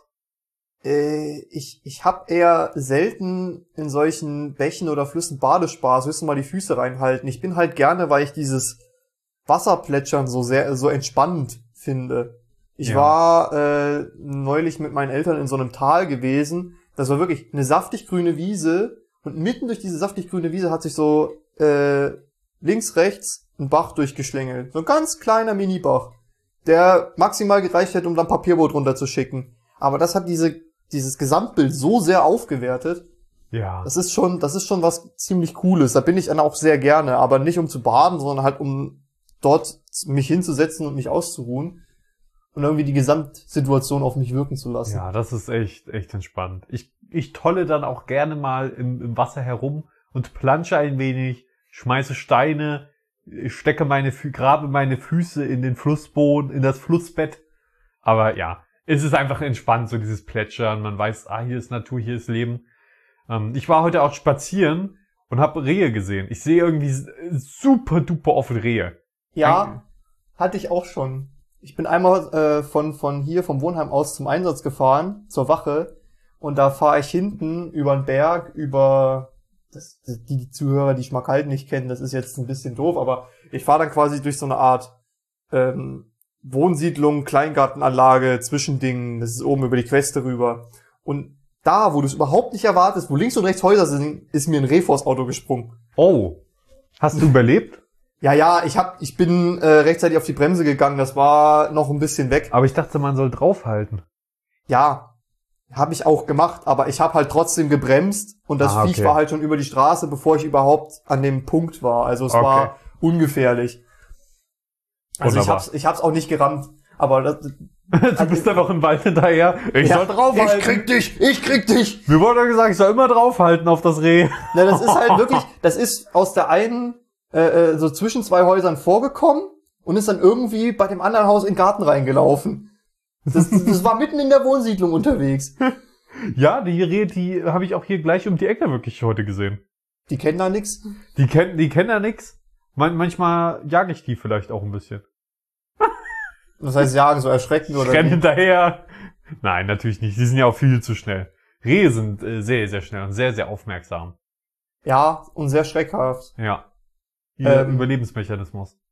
Äh, ich ich habe eher selten in solchen Bächen oder Flüssen Badespaß, höchstens mal die Füße reinhalten. Ich bin halt gerne, weil ich dieses Wasserplätschern so sehr so entspannend finde. Ich Ja. war äh, neulich mit meinen Eltern in so einem Tal gewesen. Das war wirklich eine saftig grüne Wiese und mitten durch diese saftig grüne Wiese hat sich so äh, links rechts ein Bach durchgeschlängelt. So ein ganz kleiner Minibach, der maximal gereicht hätte, um dann Papierboot runterzuschicken. Aber das hat diese dieses Gesamtbild so sehr aufgewertet. Ja. Das ist schon, das ist schon was ziemlich Cooles. Da bin ich dann auch sehr gerne, aber nicht um zu baden, sondern halt um dort mich hinzusetzen und mich auszuruhen und irgendwie die Gesamtsituation auf mich wirken zu lassen. Ja, das ist echt, echt entspannt. Ich, ich tolle dann auch gerne mal im, im Wasser herum und plansche ein wenig, schmeiße Steine, stecke meine, Fü- grabe meine Füße in den Flussboden, in das Flussbett. Aber ja, es ist einfach entspannt, so dieses Plätschern. Man weiß, ah, hier ist Natur, hier ist Leben. Ähm, ich war heute auch spazieren und habe Rehe gesehen. Ich sehe irgendwie super duper oft Rehe. Ja, hatte ich auch schon. Ich bin einmal äh, von von hier vom Wohnheim aus zum Einsatz gefahren, zur Wache, und da fahre ich hinten über den Berg, über das, das, die, die Zuhörer, die Schmackhalden nicht kennen, das ist jetzt ein bisschen doof, aber ich fahre dann quasi durch so eine Art ähm, Wohnsiedlung, Kleingartenanlage, Zwischending, das ist oben über die Queste rüber. Und da, wo du es überhaupt nicht erwartest, wo links und rechts Häuser sind, ist mir ein Reh vors Auto gesprungen. Oh, hast du überlebt? Ja, ja, ich hab, ich bin äh, rechtzeitig auf die Bremse gegangen, das war noch ein bisschen weg. Aber ich dachte, man soll draufhalten. Ja, habe ich auch gemacht, aber ich habe halt trotzdem gebremst und das Ah, Viech okay. war halt schon über die Straße, bevor ich überhaupt an dem Punkt war. Also es Okay. war ungefährlich. Also ich Wunderbar. hab's, ich hab's auch nicht gerammt, aber das, Du bist dann noch im Wald hinterher. Ich ja, soll draufhalten. ich krieg dich, ich krieg dich. Mir wurde gesagt, ich soll immer draufhalten auf das Reh. Na, das ist halt wirklich, das ist aus der einen äh, äh, so zwischen zwei Häusern vorgekommen und ist dann irgendwie bei dem anderen Haus in den Garten reingelaufen. Das, das war mitten in der Wohnsiedlung unterwegs. Ja, die Rehe, die habe ich auch hier gleich um die Ecke wirklich heute gesehen. Die kennen da nix. Die kennen, die kennen ja nix. Man, manchmal jage ich die vielleicht auch ein bisschen. Das heißt, jagen, so erschrecken oder Ich renn wie? hinterher. Nein, natürlich nicht. Die sind ja auch viel zu schnell. Rehe sind äh, sehr, sehr schnell und sehr, sehr aufmerksam. Ja, und sehr schreckhaft. Ja. Ihr Ähm. Überlebensmechanismus.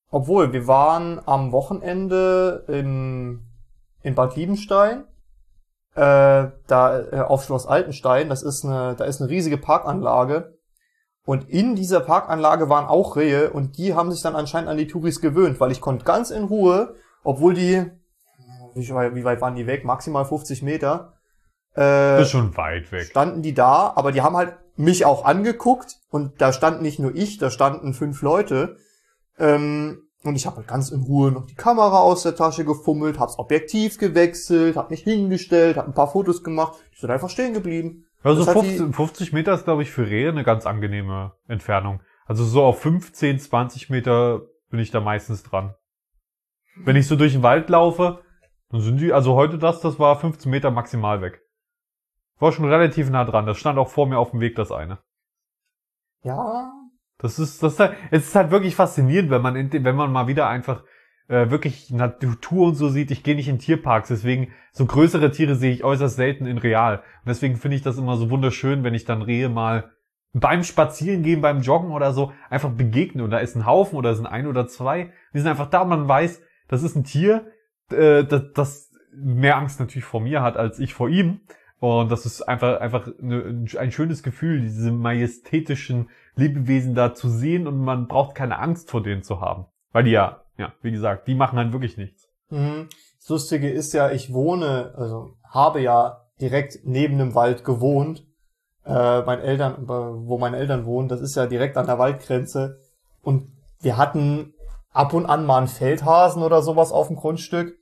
Obwohl, wir waren am Wochenende in, in Bad Liebenstein, äh, da äh, auf Schloss Altenstein. Das ist eine, da ist eine riesige Parkanlage. Und in dieser Parkanlage waren auch Rehe und die haben sich dann anscheinend an die Touris gewöhnt, weil ich konnte ganz in Ruhe, obwohl die, wie weit, wie weit waren die weg? Maximal fünfzig Meter. Äh, Das ist schon weit weg. Standen die da, aber die haben halt mich auch angeguckt und da stand nicht nur ich, da standen fünf Leute. Ähm, und ich habe halt ganz in Ruhe noch die Kamera aus der Tasche gefummelt, hab's Objektiv gewechselt, hab mich hingestellt, hab ein paar Fotos gemacht. Ich bin einfach stehen geblieben. Also Das hat fünfzig, fünfzig Meter ist, glaube ich, für Rehe eine ganz angenehme Entfernung. Also so auf fünfzehn, zwanzig Meter bin ich da meistens dran. Wenn ich so durch den Wald laufe, dann sind die, also heute das, das war fünfzehn Meter maximal weg. War schon relativ nah dran. Das stand auch vor mir auf dem Weg, das eine. Ja, Das ist, das ist halt, es ist halt wirklich faszinierend, wenn man, in, wenn man mal wieder einfach äh, wirklich Natur und so sieht. Ich gehe nicht in Tierparks, deswegen so größere Tiere sehe ich äußerst selten in real. Und deswegen finde ich das immer so wunderschön, wenn ich dann Rehe mal beim Spazierengehen, beim Joggen oder so einfach begegne. Und da ist ein Haufen oder sind ein oder zwei. Die sind einfach da und man weiß, das ist ein Tier, äh, das, das mehr Angst natürlich vor mir hat als ich vor ihm. Und das ist einfach einfach eine, ein schönes Gefühl, diese majestätischen Lebewesen da zu sehen und man braucht keine Angst vor denen zu haben. Weil die ja, ja, wie gesagt, die machen halt wirklich nichts. mhm. Das Lustige ist ja, ich wohne, also habe ja direkt neben dem Wald gewohnt. Äh, meine Eltern, wo meine Eltern wohnen, das ist ja direkt an der Waldgrenze. Und wir hatten ab und an mal einen Feldhasen oder sowas auf dem Grundstück.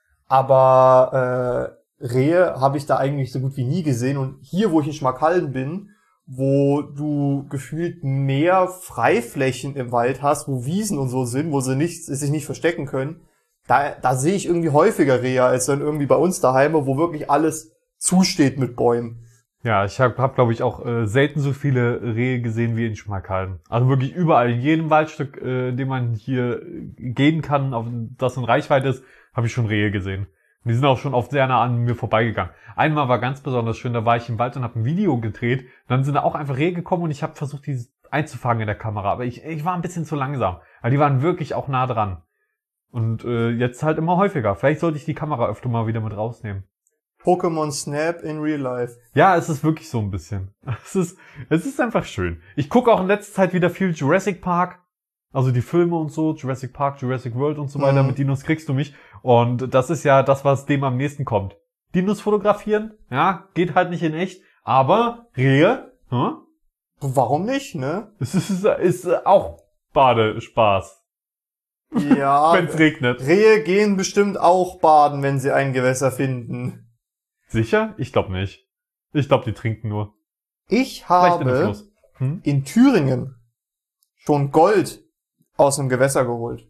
Aber äh, Rehe habe ich da eigentlich so gut wie nie gesehen. Und hier, wo ich in Schmalkalden bin, wo du gefühlt mehr Freiflächen im Wald hast, wo Wiesen und so sind, wo sie nicht, sich nicht verstecken können, da, da sehe ich irgendwie häufiger Rehe als dann irgendwie bei uns daheim, wo wirklich alles zusteht mit Bäumen. Ja, ich habe, hab, glaube ich, auch äh, selten so viele Rehe gesehen wie in Schmalkalden. Also wirklich überall, in jedem Waldstück, äh, in dem man hier gehen kann, auf das in Reichweite ist, habe ich schon Rehe gesehen. Und die sind auch schon oft sehr nah an mir vorbeigegangen. Einmal war ganz besonders schön, da war ich im Wald und habe ein Video gedreht. Und dann sind da auch einfach Rehe gekommen und ich habe versucht, die einzufangen in der Kamera. Aber ich, ich war ein bisschen zu langsam. Weil die waren wirklich auch nah dran. Und äh, jetzt halt immer häufiger. Vielleicht sollte ich die Kamera öfter mal wieder mit rausnehmen. Pokémon Snap in Real Life. Ja, es ist wirklich so ein bisschen. Es ist, es ist einfach schön. Ich gucke auch in letzter Zeit wieder viel Jurassic Park. Also die Filme und so, Jurassic Park, Jurassic World und so weiter. Mhm. Mit Dinos kriegst du mich. Und das ist ja das, was dem am nächsten kommt. Dinos fotografieren, ja, geht halt nicht in echt. Aber Rehe, hm? Warum nicht, ne? Es ist, ist auch Badespaß, Ja, wenn es regnet. Rehe gehen bestimmt auch baden, wenn sie ein Gewässer finden. Sicher? Ich glaube nicht. Ich glaube, die trinken nur. Ich Vielleicht in dem habe Fluss. Hm? in Thüringen schon Gold aus einem Gewässer geholt.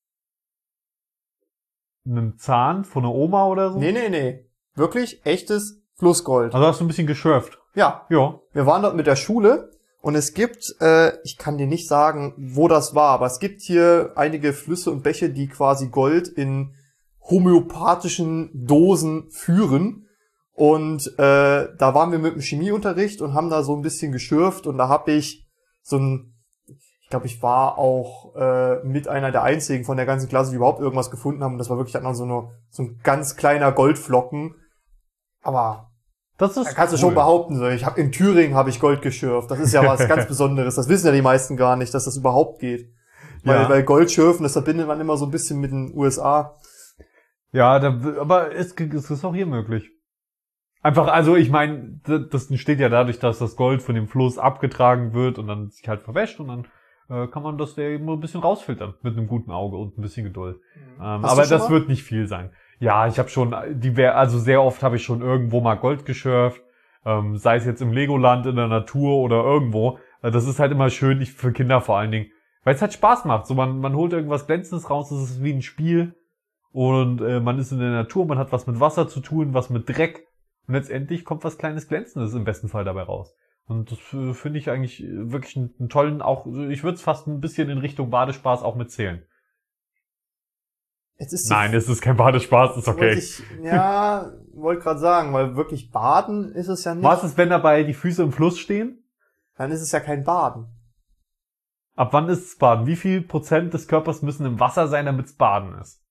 Einen Zahn von einer Oma oder so? Nee, nee, nee. Wirklich echtes Flussgold. Also hast du ein bisschen geschürft. Ja, Ja. wir waren dort mit der Schule und es gibt, äh, ich kann dir nicht sagen, wo das war, aber es gibt hier einige Flüsse und Bäche, die quasi Gold in homöopathischen Dosen führen. Und äh, da waren wir mit dem Chemieunterricht und haben da so ein bisschen geschürft und da habe ich so ein, ich glaube, ich war auch äh, mit einer der einzigen von der ganzen Klasse, die überhaupt irgendwas gefunden haben. Und das war wirklich dann so, eine, so ein ganz kleiner Goldflocken. Aber Das ist da kannst cool. du schon behaupten, so, ich hab, in Thüringen habe ich Gold geschürft. Das ist ja was ganz Besonderes. Das wissen ja die meisten gar nicht, dass das überhaupt geht. Weil, Ja. weil Goldschürfen, das verbindet man immer so ein bisschen mit den U S A. Ja, da, aber es, es ist auch hier möglich. Einfach, also ich meine, das entsteht ja dadurch, dass das Gold von dem Fluss abgetragen wird und dann sich halt verwäscht und dann äh, kann man das ja eben ein bisschen rausfiltern mit einem guten Auge und ein bisschen Geduld. Ähm, Hast du aber schon das mal? wird nicht viel sein. Ja, ich habe schon, die wär, also sehr oft habe ich schon irgendwo mal Gold geschürft, ähm, sei es jetzt im Legoland, in der Natur oder irgendwo. Äh, das ist halt immer schön, ich, für Kinder vor allen Dingen, weil es halt Spaß macht. So man, man holt irgendwas Glänzendes raus, es ist wie ein Spiel und äh, man ist in der Natur, man hat was mit Wasser zu tun, was mit Dreck. Und letztendlich kommt was kleines Glänzendes im besten Fall dabei raus. Und das äh, finde ich eigentlich wirklich einen, einen tollen, auch, ich würde es fast ein bisschen in Richtung Badespaß auch mitzählen. Jetzt ist die Nein, es ist kein Badespaß, ist Wollte okay. Ich, ja, wollte gerade sagen, weil wirklich baden ist es ja nicht. Was ist, wenn dabei die Füße im Fluss stehen? Dann ist es ja kein Baden. Ab wann ist es Baden? Wie viel Prozent des Körpers müssen im Wasser sein, damit es Baden ist?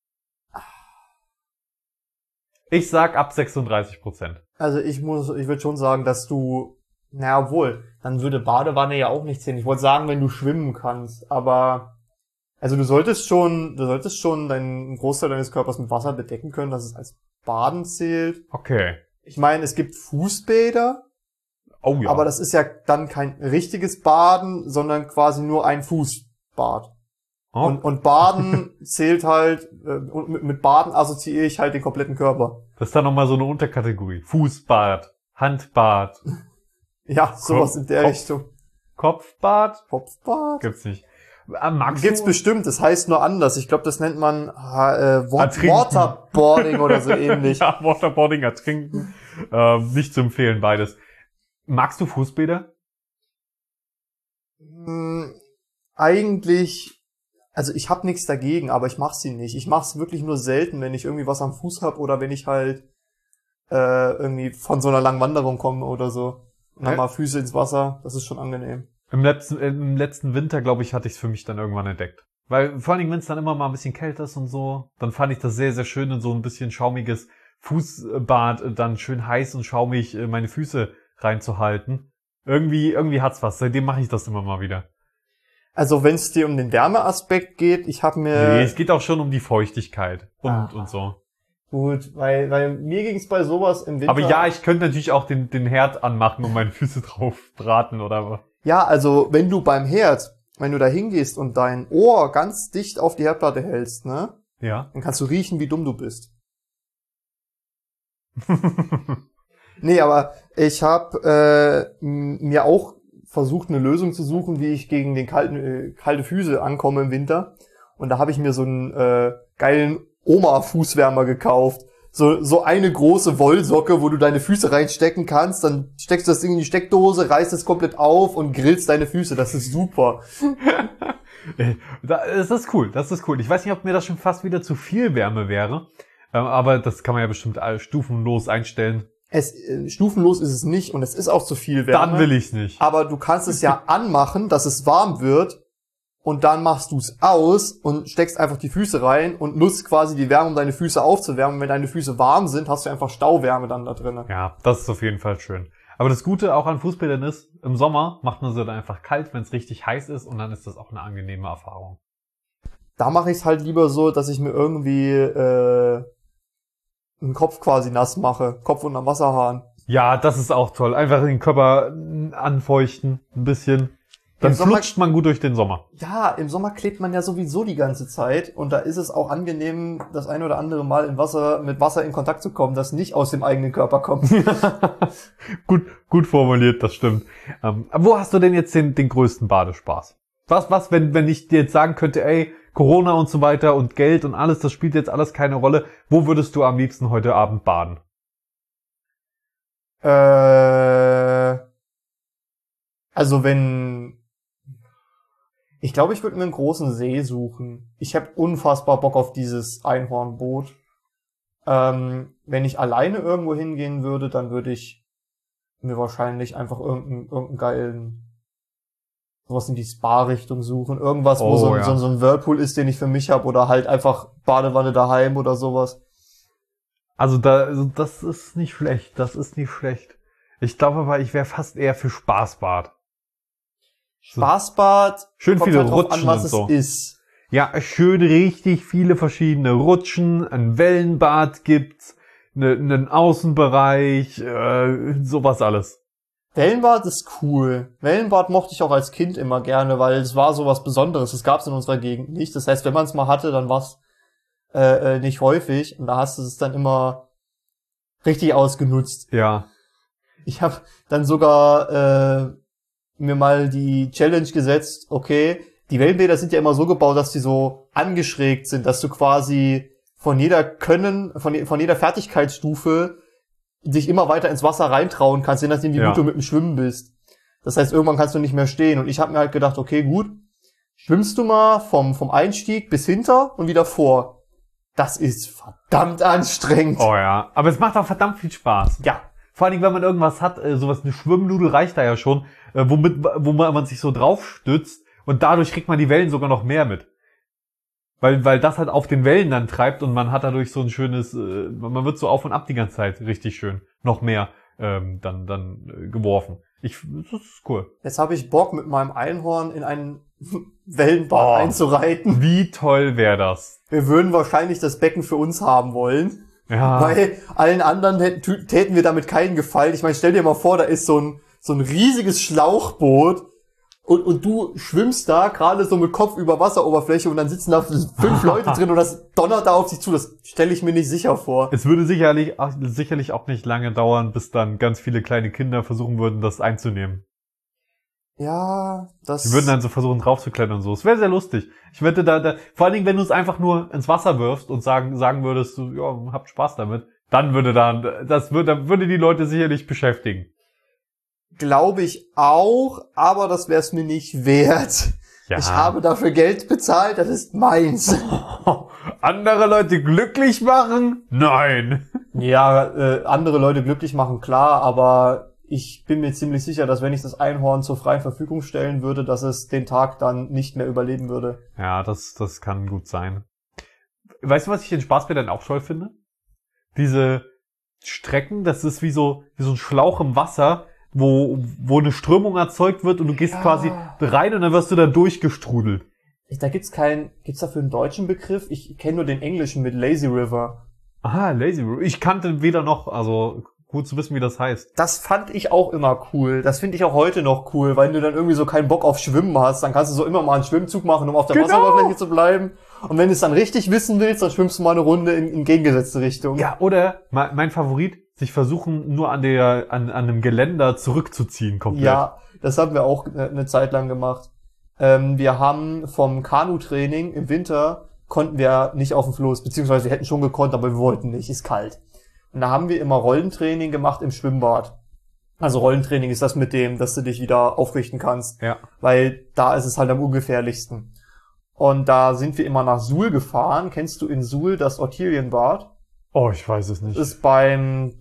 Ich sag ab sechsunddreißig Prozent. Also ich muss, ich würde schon sagen, dass du, na obwohl, dann würde Badewanne ja auch nicht zählen. Ich wollte sagen, wenn du schwimmen kannst, aber also du solltest schon, du solltest schon deinen Großteil deines Körpers mit Wasser bedecken können, dass es als Baden zählt. Okay. Ich meine, es gibt Fußbäder, Oh ja. aber das ist ja dann kein richtiges Baden, sondern quasi nur ein Fußbad. Oh. Und, und Baden zählt halt, äh, und mit, mit Baden assoziiere ich halt den kompletten Körper. Das ist dann nochmal so eine Unterkategorie. Fußbad, Handbad, Ja, sowas Kopf- in der Kopf- Richtung. Kopfbad? Kopfbad? Gibt's nicht. Äh, magst Gibt's du? bestimmt, das heißt nur anders. Ich glaube, das nennt man äh, Wa- Ertrinken. Waterboarding oder so ähnlich. Ja, Waterboarding, ertrinken. ähm, nicht zu empfehlen, beides. Magst du Fußbäder? Hm, eigentlich, also ich habe nichts dagegen, aber ich mach sie nicht. Ich mach's wirklich nur selten, wenn ich irgendwie was am Fuß hab oder wenn ich halt äh, irgendwie von so einer langen Wanderung komme oder so. Und dann Hä? mal Füße ins Wasser, das ist schon angenehm. Im letzten, im letzten Winter, glaube ich, hatte ich es für mich dann irgendwann entdeckt. Weil vor allen Dingen, wenn es dann immer mal ein bisschen kälter ist und so, dann fand ich das sehr, sehr schön, in so ein bisschen schaumiges Fußbad, äh, dann schön heiß und schaumig äh, meine Füße reinzuhalten. Irgendwie, irgendwie hat's was. Seitdem mache ich das immer mal wieder. Also wenn es dir um den Wärmeaspekt geht, ich habe mir... Nee, es geht auch schon um die Feuchtigkeit und, Ah. und so. Gut, weil, weil mir ging's bei sowas im Winter... Aber ja, ich könnte natürlich auch den, den Herd anmachen und meine Füße drauf braten oder was. Ja, also wenn du beim Herd, wenn du da hingehst und dein Ohr ganz dicht auf die Herdplatte hältst, ne, Ja. dann kannst du riechen, wie dumm du bist. Nee, aber ich habe äh, m- mir auch versucht, eine Lösung zu suchen, wie ich gegen den kalten äh, kalte Füße ankomme im Winter. Und da habe ich mir so einen äh, geilen Oma-Fußwärmer gekauft. So so eine große Wollsocke, wo du deine Füße reinstecken kannst. Dann steckst du das Ding in die Steckdose, reißt es komplett auf und grillst deine Füße. Das ist super. Das ist cool, das ist cool. Ich weiß nicht, ob mir das schon fast wieder zu viel Wärme wäre. Ähm, Aber das kann man ja bestimmt all- stufenlos einstellen. Es äh, stufenlos ist es nicht und es ist auch zu viel Wärme. Dann will ich's nicht. Aber du kannst es ja anmachen, dass es warm wird und dann machst du es aus und steckst einfach die Füße rein und nutzt quasi die Wärme, um deine Füße aufzuwärmen. Und wenn deine Füße warm sind, hast du einfach Stauwärme dann da drin. Ja, das ist auf jeden Fall schön. Aber das Gute auch an Fußbädern ist, im Sommer macht man sie dann einfach kalt, wenn es richtig heiß ist, und dann ist das auch eine angenehme Erfahrung. Da mache ich es halt lieber so, dass ich mir irgendwie äh, den Kopf quasi nass mache. Kopf unterm Wasserhahn. Ja, das ist auch toll. Einfach den Körper äh, anfeuchten, ein bisschen. Dann Im Sommer- flutscht man gut durch den Sommer. Ja, im Sommer klebt man ja sowieso die ganze Zeit und da ist es auch angenehm, das ein oder andere Mal in Wasser, mit Wasser in Kontakt zu kommen, das nicht aus dem eigenen Körper kommt. gut, gut formuliert, das stimmt. Ähm, aber wo hast du denn jetzt den, den größten Badespaß? Was, was, wenn, wenn ich dir jetzt sagen könnte, ey, Corona und so weiter und Geld und alles, das spielt jetzt alles keine Rolle. Wo würdest du am liebsten heute Abend baden? Äh, also wenn, ich glaube, ich würde mir einen großen See suchen. Ich habe unfassbar Bock auf dieses Einhornboot. Ähm, wenn ich alleine irgendwo hingehen würde, dann würde ich mir wahrscheinlich einfach irgendeinen, irgendeinen geilen, sowas in die Spa-Richtung suchen. Irgendwas, wo Oh, so, ein- ja. so, so ein Whirlpool ist, den ich für mich habe, oder halt einfach Badewanne daheim oder sowas. Also da, also das ist nicht schlecht, das ist nicht schlecht. Ich glaube aber, ich wäre fast eher für Spaßbad. Spaßbad, Schön kommt viele halt drauf Rutschen an, was und es so. ist. Ja, schön richtig viele verschiedene Rutschen, ein Wellenbad gibt's, ne, einen Außenbereich, äh, sowas alles. Wellenbad ist cool. Wellenbad mochte ich auch als Kind immer gerne, weil es war sowas Besonderes. Das gab es in unserer Gegend nicht. Das heißt, wenn man es mal hatte, dann war es äh, äh, nicht häufig. Und da hast du es dann immer richtig ausgenutzt. Ja. Ich habe dann sogar äh, mir mal die Challenge gesetzt, okay, die Wellenbäder sind ja immer so gebaut, dass die so angeschrägt sind, dass du quasi von jeder Können, von, je- von jeder Fertigkeitsstufe dich immer weiter ins Wasser reintrauen kannst, je nachdem wie Ja. gut du mit dem Schwimmen bist. Das heißt, irgendwann kannst du nicht mehr stehen. Und ich habe mir halt gedacht, okay, gut, schwimmst du mal vom, vom Einstieg bis hinter und wieder vor. Das ist verdammt anstrengend. Oh ja. Aber es macht auch verdammt viel Spaß. Ja. Vor allen Dingen, wenn man irgendwas hat, äh, sowas, eine Schwimmnudel reicht da ja schon, äh, womit, wo man, man sich so drauf stützt Und dadurch kriegt man die Wellen sogar noch mehr mit. Weil, weil das halt auf den Wellen dann treibt und man hat dadurch so ein schönes, äh, man wird so auf und ab die ganze Zeit richtig schön. Noch mehr ähm, dann, dann äh, geworfen. Ich, das ist cool. Jetzt habe ich Bock, mit meinem Einhorn in einen Wellenbad Oh. einzureiten. Wie toll wäre das? Wir würden wahrscheinlich das Becken für uns haben wollen. Ja. Weil allen anderen hätten, täten wir damit keinen Gefallen. Ich meine, stell dir mal vor, da ist so ein, so ein riesiges Schlauchboot und, und du schwimmst da gerade so mit Kopf über Wasseroberfläche und dann sitzen da fünf Leute drin und das donnert da auf sich zu. Das stelle ich mir nicht sicher vor. Es würde sicherlich, auch- sicherlich auch nicht lange dauern, bis dann ganz viele kleine Kinder versuchen würden, das einzunehmen. Ja, das... Die würden dann so versuchen draufzuklettern und so. Es wäre sehr lustig. Ich wette, da, da, vor allen Dingen, wenn du es einfach nur ins Wasser wirfst und sagen, sagen würdest, du, ja, habt Spaß damit, dann würde dann, das würde, dann würde die Leute sicherlich beschäftigen. Glaube ich auch, aber das wäre es mir nicht wert. Ja. Ich habe dafür Geld bezahlt, das ist meins. Andere Leute glücklich machen? Nein. Ja, äh, andere Leute glücklich machen, klar, aber ich bin mir ziemlich sicher, dass wenn ich das Einhorn zur freien Verfügung stellen würde, dass es den Tag dann nicht mehr überleben würde. Ja, das, das kann gut sein. Weißt du, was ich in Spaßbädern auch toll finde? Diese Strecken, das ist wie so, wie so ein Schlauch im Wasser, wo, wo eine Strömung erzeugt wird und du gehst Ja. quasi rein und dann wirst du da durchgestrudelt. Da gibt's keinen, gibt's dafür einen deutschen Begriff? Ich kenne nur den englischen mit Lazy River. Aha, Lazy River. Ich kannte weder noch, also gut zu wissen, wie das heißt. Das fand ich auch immer cool. Das finde ich auch heute noch cool, weil du dann irgendwie so keinen Bock auf Schwimmen hast. Dann kannst du so immer mal einen Schwimmzug machen, um auf der Genau. Wasseroberfläche zu bleiben. Und wenn du es dann richtig wissen willst, dann schwimmst du mal eine Runde in, in entgegengesetzte Richtung. Ja, oder mein, mein Favorit, sich versuchen, nur an der, an, an einem Geländer zurückzuziehen, komplett. Ja, das haben wir auch eine, eine Zeit lang gemacht. Ähm, wir haben vom Kanu-Training im Winter konnten wir nicht auf dem Floß, beziehungsweise wir hätten schon gekonnt, aber wir wollten nicht, ist kalt. Und da haben wir immer Rollentraining gemacht im Schwimmbad. Also Rollentraining ist das mit dem, dass du dich wieder aufrichten kannst. Ja. Weil da ist es halt am ungefährlichsten. Und da sind wir immer nach Suhl gefahren. Kennst du in Suhl das Ortelienbad? Oh, ich weiß es nicht. Das ist beim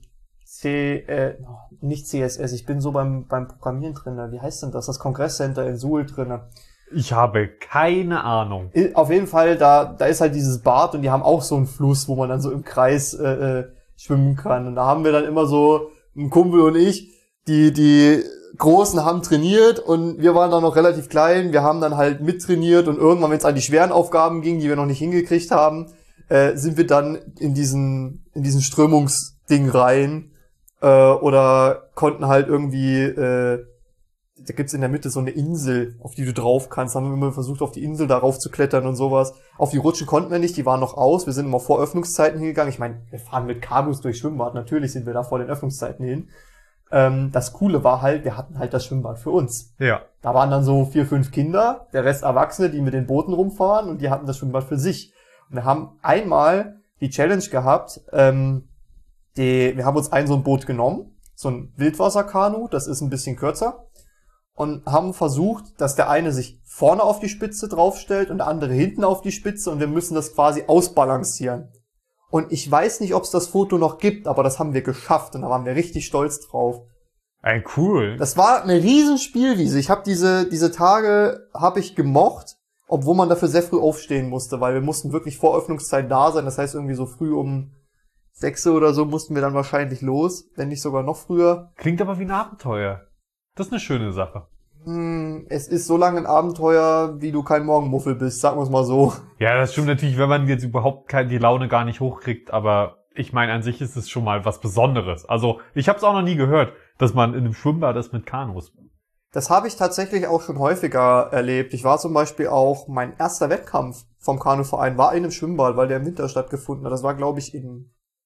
C, äh, nicht C S S, ich bin so beim, beim Programmieren drinne. Wie heißt denn das? Das Kongresscenter in Suhl drinne. Ich habe keine Ahnung. Auf jeden Fall, da, da ist halt dieses Bad und die haben auch so einen Fluss, wo man dann so im Kreis, äh, äh schwimmen kann. Und da haben wir dann immer so, ein Kumpel und ich, die, die Großen haben trainiert und wir waren dann noch relativ klein. Wir haben dann halt mittrainiert und irgendwann, wenn es an die schweren Aufgaben ging, die wir noch nicht hingekriegt haben, äh, sind wir dann in diesen, in diesen Strömungsding rein, äh, oder konnten halt irgendwie, äh, da gibt's in der Mitte so eine Insel, auf die du drauf kannst. Da haben wir immer versucht, auf die Insel darauf zu klettern und sowas. Auf die Rutschen konnten wir nicht, die waren noch aus. Wir sind immer vor Öffnungszeiten hingegangen. Ich meine, wir fahren mit Kanus durch Schwimmbad. Natürlich sind wir da vor den Öffnungszeiten hin. Ähm, das Coole war halt, wir hatten halt das Schwimmbad für uns. Ja. Da waren dann so vier, fünf Kinder, der Rest Erwachsene, die mit den Booten rumfahren und die hatten das Schwimmbad für sich. Und wir haben einmal die Challenge gehabt, ähm, die, wir haben uns ein so ein Boot genommen, so ein Wildwasserkanu, das ist ein bisschen kürzer, und haben versucht, dass der eine sich vorne auf die Spitze draufstellt und der andere hinten auf die Spitze und wir müssen das quasi ausbalancieren. Und ich weiß nicht, ob es das Foto noch gibt, aber das haben wir geschafft und da waren wir richtig stolz drauf. Ey, cool. Das war eine riesen Spielwiese. Ich habe diese diese Tage habe ich gemocht, obwohl man dafür sehr früh aufstehen musste, weil wir mussten wirklich vor Öffnungszeit da sein. Das heißt irgendwie so früh um sechs oder so mussten wir dann wahrscheinlich los, wenn nicht sogar noch früher. Klingt aber wie ein Abenteuer. Das ist eine schöne Sache. Hm, es ist so lange ein Abenteuer, wie du kein Morgenmuffel bist, sagen wir es mal so. Ja, das stimmt natürlich, wenn man jetzt überhaupt kein, die Laune gar nicht hochkriegt, aber ich meine, an sich ist es schon mal was Besonderes. Also, ich habe es auch noch nie gehört, dass man in einem Schwimmbad ist mit Kanus. Das habe ich tatsächlich auch schon häufiger erlebt. Ich war zum Beispiel auch, mein erster Wettkampf vom Kanuverein war in einem Schwimmbad, weil der im Winter stattgefunden hat. Das war, glaube ich, in...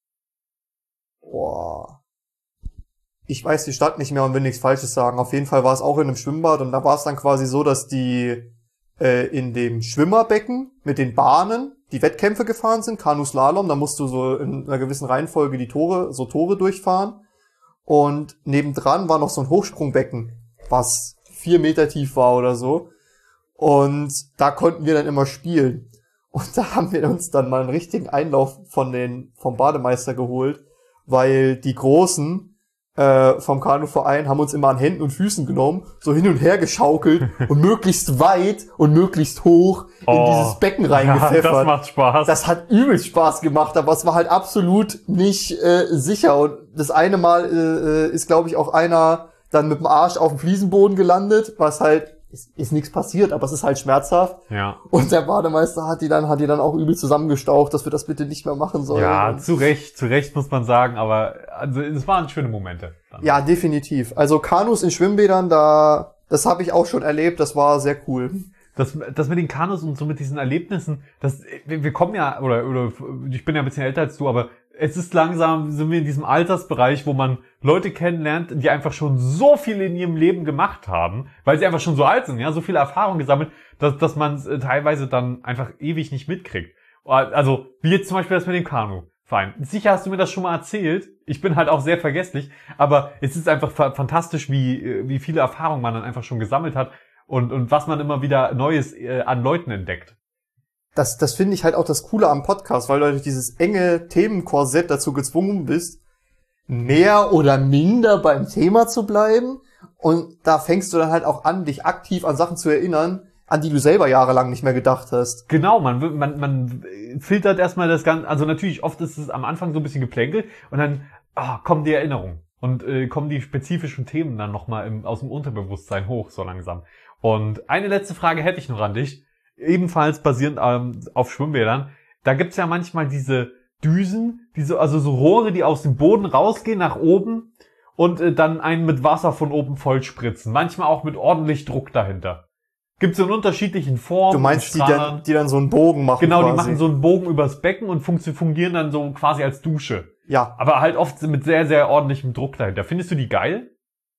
Boah... Ich weiß die Stadt nicht mehr und will nichts Falsches sagen. Auf jeden Fall war es auch in einem Schwimmbad und da war es dann quasi so, dass die äh, in dem Schwimmerbecken mit den Bahnen die Wettkämpfe gefahren sind, Kanuslalom, da musst du so in einer gewissen Reihenfolge die Tore, so Tore durchfahren. Und nebendran war noch so ein Hochsprungbecken, was vier Meter tief war oder so. Und da konnten wir dann immer spielen. Und da haben wir uns dann mal einen richtigen Einlauf von den, vom Bademeister geholt, weil die Großen äh, vom Kanuverein haben uns immer an Händen und Füßen genommen, so hin und her geschaukelt und möglichst weit und möglichst hoch in Oh, dieses Becken reingepfeffert. Ja, das macht Spaß. Das hat übelst Spaß gemacht, aber es war halt absolut nicht äh, sicher. Und das eine Mal äh, ist, glaube ich, auch einer dann mit dem Arsch auf dem Fliesenboden gelandet, was halt, ist, ist nichts passiert, aber es ist halt schmerzhaft. Ja. Und der Bademeister hat die dann, hat die dann auch übel zusammengestaucht, dass wir das bitte nicht mehr machen sollen. Ja, Und zu Recht, zu Recht muss man sagen, aber also es waren schöne Momente. Dann. ja, definitiv. Also Kanus in Schwimmbädern, da, das habe ich auch schon erlebt, das war sehr cool. Das, das mit den Kanus und so mit diesen Erlebnissen, das, wir, wir kommen ja, oder, oder ich bin ja ein bisschen älter als du, aber es ist langsam, sind wir in diesem Altersbereich, wo man Leute kennenlernt, die einfach schon so viel in ihrem Leben gemacht haben, weil sie einfach schon so alt sind, ja, so viel Erfahrung gesammelt, dass, dass man es teilweise dann einfach ewig nicht mitkriegt. Also, wie jetzt zum Beispiel das mit dem Kanuverein. Sicher hast du mir das schon mal erzählt. Ich bin halt auch sehr vergesslich, aber es ist einfach fa- fantastisch, wie, wie viele Erfahrungen man dann einfach schon gesammelt hat und, und was man immer wieder Neues äh, an Leuten entdeckt. Das, das finde ich halt auch das Coole am Podcast, weil du durch dieses enge Themenkorsett dazu gezwungen bist, mehr oder minder beim Thema zu bleiben. Und da fängst du dann halt auch an, dich aktiv an Sachen zu erinnern, an die du selber jahrelang nicht mehr gedacht hast. Genau, man, man, man filtert erstmal das Ganze, also natürlich oft ist es am Anfang so ein bisschen Geplänkel und dann ah, kommen die Erinnerungen und äh, kommen die spezifischen Themen dann nochmal im, aus dem Unterbewusstsein hoch, so langsam. Und eine letzte Frage hätte ich noch an dich, ebenfalls basierend ähm, auf Schwimmbädern. Da gibt's ja manchmal diese Düsen, diese, also so Rohre, die aus dem Boden rausgehen nach oben und äh, dann einen mit Wasser von oben voll spritzen. Manchmal auch mit ordentlich Druck dahinter. Gibt's in unterschiedlichen Formen. Du meinst, die dann, die dann so einen Bogen machen? Genau, quasi. Die machen so einen Bogen übers Becken und funktio- fungieren dann so quasi als Dusche. Ja. Aber halt oft mit sehr, sehr ordentlichem Druck dahinter. Findest du die geil?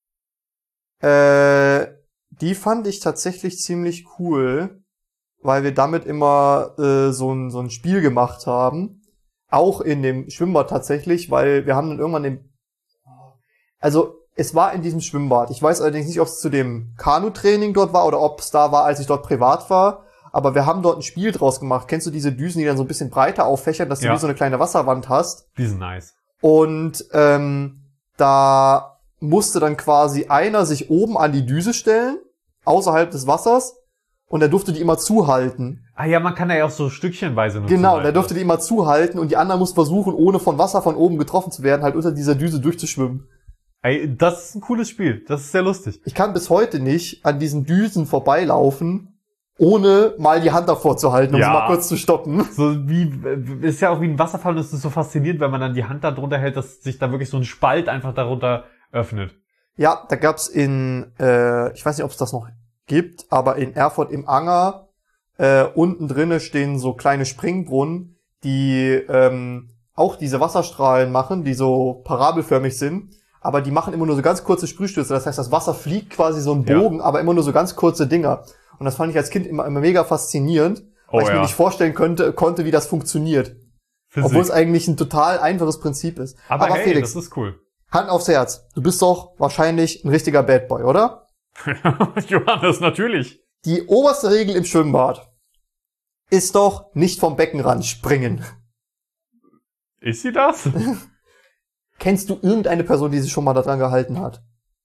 Äh, die fand ich tatsächlich ziemlich cool, weil wir damit immer äh, so ein so ein Spiel gemacht haben. Auch in dem Schwimmbad tatsächlich, weil wir haben dann irgendwann den... Also, es war in diesem Schwimmbad. Ich weiß allerdings nicht, ob es zu dem Kanutraining dort war oder ob es da war, als ich dort privat war. Aber wir haben dort ein Spiel draus gemacht. Kennst du diese Düsen, die dann so ein bisschen breiter auffächern, dass du Ja. wie so eine kleine Wasserwand hast? Die sind nice. Und ähm, da musste dann quasi einer sich oben an die Düse stellen, außerhalb des Wassers, und der durfte die immer zuhalten. Ah ja, man kann ja auch so stückchenweise nutzen. Genau, halt. der durfte die immer zuhalten und die anderen mussten versuchen, ohne von Wasser von oben getroffen zu werden, halt unter dieser Düse durchzuschwimmen. Ey, das ist ein cooles Spiel. Das ist sehr lustig. Ich kann bis heute nicht an diesen Düsen vorbeilaufen, ohne mal die Hand davor zu halten, um Ja. sie mal kurz zu stoppen. So wie, ist ja auch wie ein Wasserfall und es ist so faszinierend, wenn man dann die Hand da drunter hält, dass sich da wirklich so ein Spalt einfach darunter öffnet. Ja, da gab's in, äh, ich weiß nicht, ob es das noch gibt, aber in Erfurt im Anger, äh, unten drinne stehen so kleine Springbrunnen, die ähm, auch diese Wasserstrahlen machen, die so parabelförmig sind, aber die machen immer nur so ganz kurze Sprühstöße. Das heißt, das Wasser fliegt quasi so einen Bogen, ja. aber immer nur so ganz kurze Dinger. Und das fand ich als Kind immer, immer mega faszinierend, weil oh, ich ja. mir nicht vorstellen könnte, konnte, wie das funktioniert. Physik. Obwohl es eigentlich ein total einfaches Prinzip ist. Aber, aber hey, Felix, das ist cool. Hand aufs Herz. Du bist doch wahrscheinlich ein richtiger Bad Boy, oder? Johannes, natürlich. Die oberste Regel im Schwimmbad ist doch nicht vom Beckenrand springen. Ist sie das? Kennst du irgendeine Person, die sich schon mal daran gehalten hat?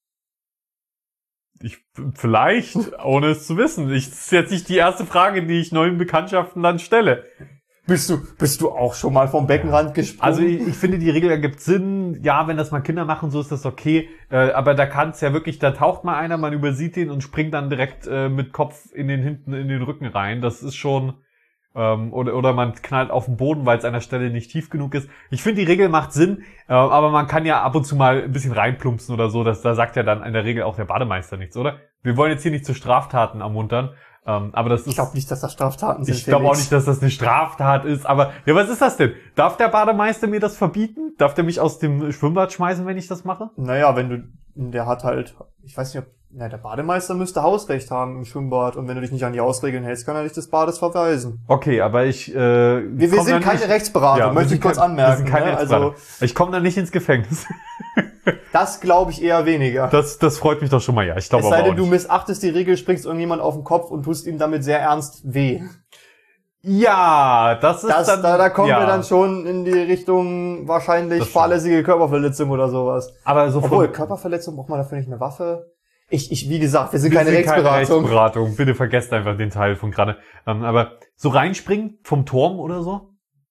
Ich, vielleicht, ohne es zu wissen. Ich, das ist jetzt nicht die erste Frage, die ich neuen Bekanntschaften dann stelle. Bist du, bist du auch schon mal vom Beckenrand gesprungen? Also ich, ich finde, die Regel ergibt Sinn. Ja, wenn das mal Kinder machen, so ist das okay. Äh, aber da kann es ja wirklich, da taucht mal einer, man übersieht den und springt dann direkt äh, mit Kopf in den hinten in den Rücken rein. Das ist schon, ähm, oder oder man knallt auf den Boden, weil es an der Stelle nicht tief genug ist. Ich finde, die Regel macht Sinn, äh, aber man kann ja ab und zu mal ein bisschen reinplumpsen oder so. Das, da sagt ja dann in der Regel auch der Bademeister nichts, oder? Wir wollen jetzt hier nicht zu Straftaten ermuntern. Um, aber das ist, ich glaube nicht, dass das Straftaten sind. Ich glaube auch nicht, dass das eine Straftat ist. Aber ja, was ist das denn? Darf der Bademeister mir das verbieten? Darf der mich aus dem Schwimmbad schmeißen, wenn ich das mache? Naja, wenn du, der hat halt, ich weiß nicht, ob, na, der Bademeister müsste Hausrecht haben im Schwimmbad. Und wenn du dich nicht an die Hausregeln hältst, kann er dich des Bades verweisen. Okay, aber ich, äh, wir, wir sind keine nicht, Rechtsberater, ja, möchte ich kurz kein, anmerken. Wir sind keine ne? Also ich komme da nicht ins Gefängnis. Das glaube ich eher weniger. Das, das freut mich doch schon mal, ja. Ich glaube aber auch nicht. Es sei denn, du missachtest die Regel, springst irgendjemand auf den Kopf und tust ihm damit sehr ernst weh. Ja, das ist Das, dann... da, da kommen ja. wir dann schon in die Richtung wahrscheinlich Das stimmt. fahrlässige Körperverletzung oder sowas. Aber so Obwohl, von, Körperverletzung braucht man dafür nicht eine Waffe. Ich, ich, wie gesagt, wir sind wir keine sind Rechtsberatung. Keine Rechtsberatung. Bitte vergesst einfach den Teil von gerade. Ähm, aber so reinspringen vom Turm oder so?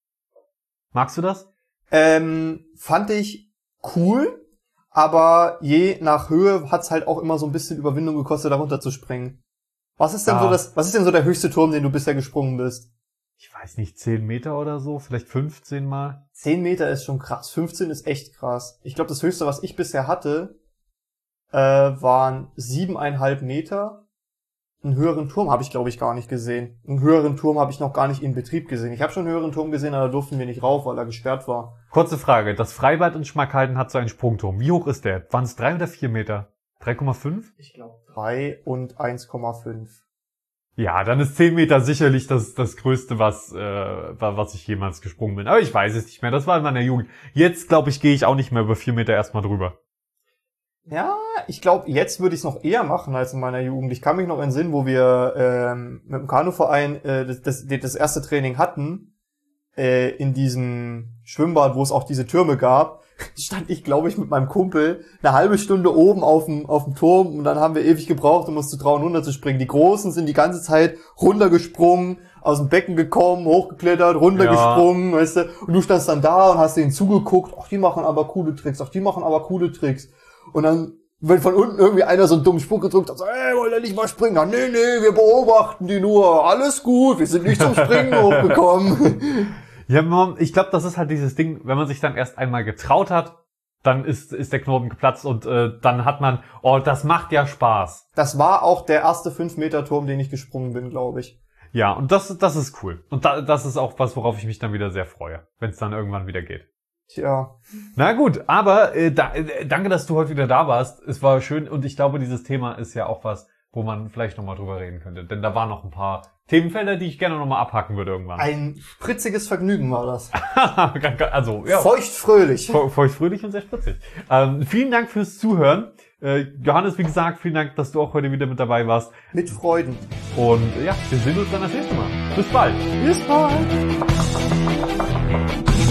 Magst du das? Ähm, fand ich cool, aber je nach Höhe hat's halt auch immer so ein bisschen Überwindung gekostet, da runter zu springen. Was ist denn Ja. so das, was ist denn so der höchste Turm, den du bisher gesprungen bist? Ich weiß nicht, zehn Meter oder so, vielleicht fünfzehn Mal. zehn Meter ist schon krass, fünfzehn ist echt krass. Ich glaube, das höchste, was ich bisher hatte, äh, waren siebeneinhalb Meter. Einen höheren Turm habe ich, glaube ich, gar nicht gesehen. Einen höheren Turm habe ich noch gar nicht in Betrieb gesehen. Ich habe schon einen höheren Turm gesehen, aber da durften wir nicht rauf, weil er gesperrt war. Kurze Frage, das Freibad in Schmackhalden hat so einen Sprungturm. Wie hoch ist der? Waren es drei oder vier Meter? drei Komma fünf? Ich glaube drei und eins Komma fünf. Ja, dann ist zehn Meter sicherlich das, das Größte, was, äh, was ich jemals gesprungen bin. Aber ich weiß es nicht mehr, das war in meiner Jugend. Jetzt, glaube ich, gehe ich auch nicht mehr über vier Meter erstmal drüber. Ja, ich glaube, jetzt würde ich es noch eher machen als in meiner Jugend. Ich kann mich noch entsinnen, wo wir ähm, mit dem Kanuverein äh, das, das, das erste Training hatten, äh, in diesem Schwimmbad, wo es auch diese Türme gab, stand ich, glaube ich, mit meinem Kumpel eine halbe Stunde oben auf dem auf dem Turm und dann haben wir ewig gebraucht, um uns zu trauen, runterzuspringen. Die Großen sind die ganze Zeit runtergesprungen, aus dem Becken gekommen, hochgeklettert, runtergesprungen, ja. Weißt du, und du standst dann da und hast denen zugeguckt, ach, die machen aber coole Tricks, ach, die machen aber coole Tricks. Und dann, wenn von unten irgendwie einer so einen dummen Spruch gedrückt hat, so, ey, wollt ihr nicht mal springen? Ach, nee, nee, wir beobachten die nur, alles gut, wir sind nicht zum Springen hochgekommen. Ja, Mom, ich glaube, das ist halt dieses Ding, wenn man sich dann erst einmal getraut hat, dann ist ist der Knoten geplatzt und äh, dann hat man, oh, das macht ja Spaß. Das war auch der erste fünf Meter Turm, den ich gesprungen bin, glaube ich. Ja, und das das ist cool. Und da, das ist auch was, worauf ich mich dann wieder sehr freue, wenn es dann irgendwann wieder geht. Tja. Na gut, aber äh, da, äh, danke, dass du heute wieder da warst. Es war schön und ich glaube, dieses Thema ist ja auch was, wo man vielleicht nochmal drüber reden könnte. Denn da waren noch ein paar Themenfelder, die ich gerne nochmal abhaken würde irgendwann. Ein spritziges Vergnügen war das. Also, ja. Feuchtfröhlich. Fe feuchtfröhlich und sehr spritzig. Ähm, vielen Dank fürs Zuhören. Äh, Johannes, wie gesagt, vielen Dank, dass du auch heute wieder mit dabei warst. Mit Freuden. Und äh, ja, wir sehen uns dann das nächste Mal. Bis bald. Bis bald.